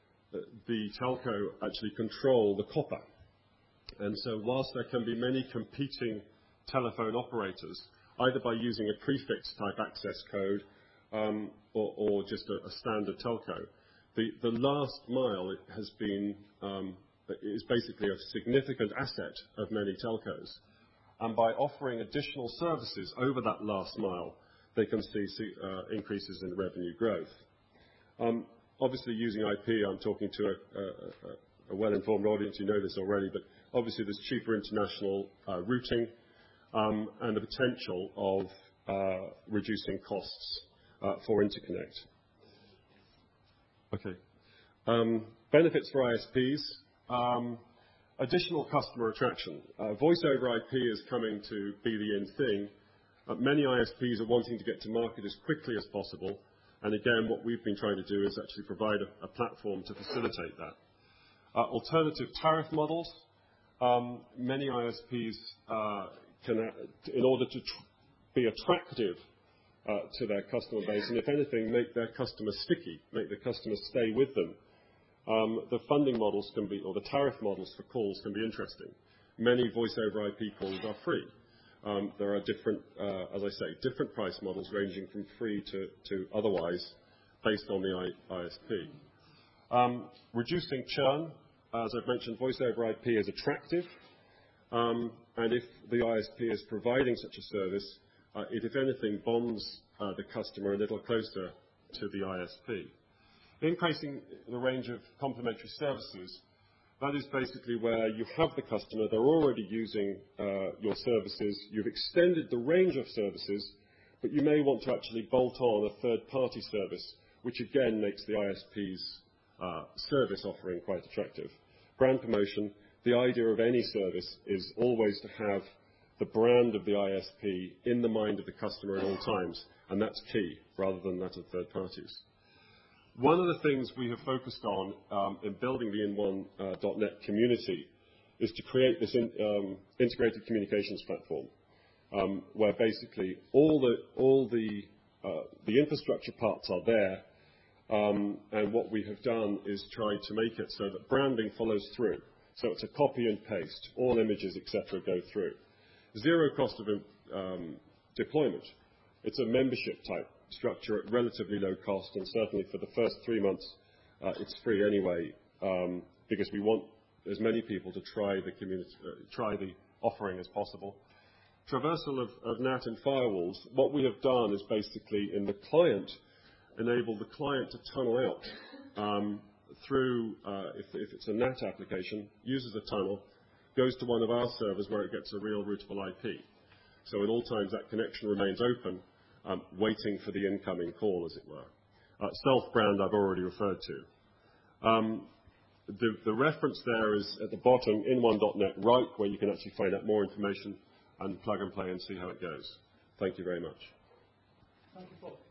the telco actually control the copper. And so whilst there can be many competing telephone operators, either by using a prefix type access code um, or, or just a, a standard telco, the, the last mile has been um, is basically a significant asset of many telcos. And by offering additional services over that last mile, they can see, see uh, increases in revenue growth. Um, obviously, using I P, I'm talking to a, a, a well-informed audience. You know this already, but obviously there's cheaper international uh, routing um, and the potential of uh, reducing costs uh, for interconnect. Okay. Um, benefits for I S Ps. Um, additional customer attraction. Uh, voice over I P is coming to be the in thing. Uh, many I S Ps are wanting to get to market as quickly as possible. And again, what we've been trying to do is actually provide a, a platform to facilitate that. Uh, alternative tariff models. Um, many I S Ps, uh, can, uh, in order to tr be attractive uh, to their customer base, and if anything, make their customers sticky, make the customers stay with them, um, the funding models can be, or the tariff models for calls can be interesting. Many voice over I P calls are free. Um, there are different, uh, as I say, different price models ranging from free to, to otherwise based on the I S P. Um, reducing churn. As I've mentioned, voice over I P is attractive, um, and if the I S P is providing such a service, uh, it, if anything, bonds uh, the customer a little closer to the I S P. Increasing the range of complementary services, that is basically where you have the customer, they're already using uh, your services, you've extended the range of services, but you may want to actually bolt on a third-party service, which again makes the I S P's Uh, service offering quite attractive. Brand promotion, the idea of any service is always to have the brand of the I S P in the mind of the customer at all times, and that's key, rather than that of third parties. One of the things we have focused on um, in building the in one dot net uh, community is to create this in, um, integrated communications platform, um, where basically all the, all the, uh, the infrastructure parts are there. Um, and what we have done is try to make it so that branding follows through. So it's a copy and paste. All images, et cetera, go through. Zero cost of um, deployment. It's a membership type structure at relatively low cost, and certainly for the first three months, uh, it's free anyway, um, because we want as many people to try the community, uh, try the offering as possible. Traversal of, of N A T and firewalls. What we have done is basically in the client enable the client to tunnel out um, through, uh, if, if it's a N A T application, uses a tunnel, goes to one of our servers where it gets a real routable I P. So at all times that connection remains open, um, waiting for the incoming call, as it were. Uh, self-brand I've already referred to. Um, the, the reference there is at the bottom, in one dot net right, where you can actually find out more information and plug and play and see how it goes. Thank you very much. Thank you, Paul.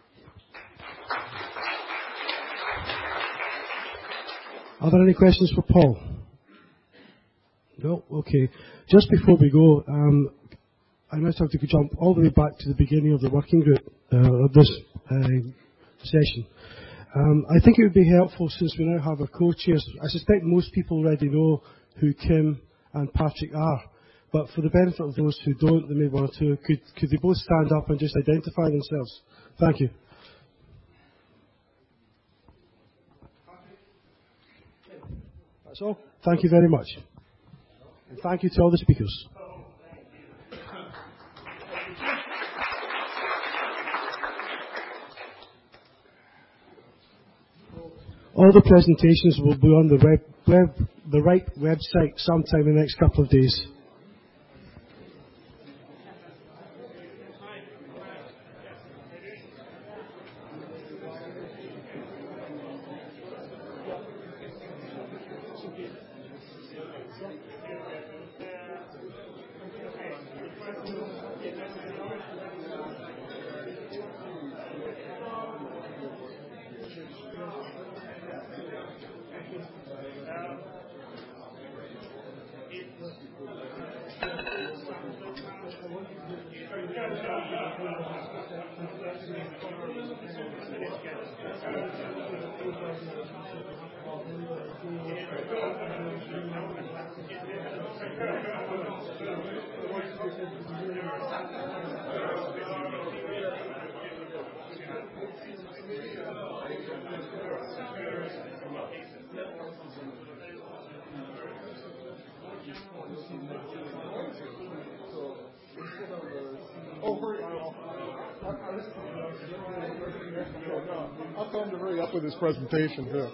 Are there any questions for Paul? No? Okay. Just before we go, um, I might have to jump all the way back to the beginning of the working group uh, of this uh, session. Um, I think it would be helpful, since we now have our co-chairs. I suspect most people already know who Kim and Patrick are, but for the benefit of those who don't, they may want to, could, could they both stand up and just identify themselves? Thank you. That's all. Thank you very much. And thank you to all the speakers. All the presentations will be on the web, web, the right website sometime in the next couple of days. I'll tell him to hurry up with his presentation, too.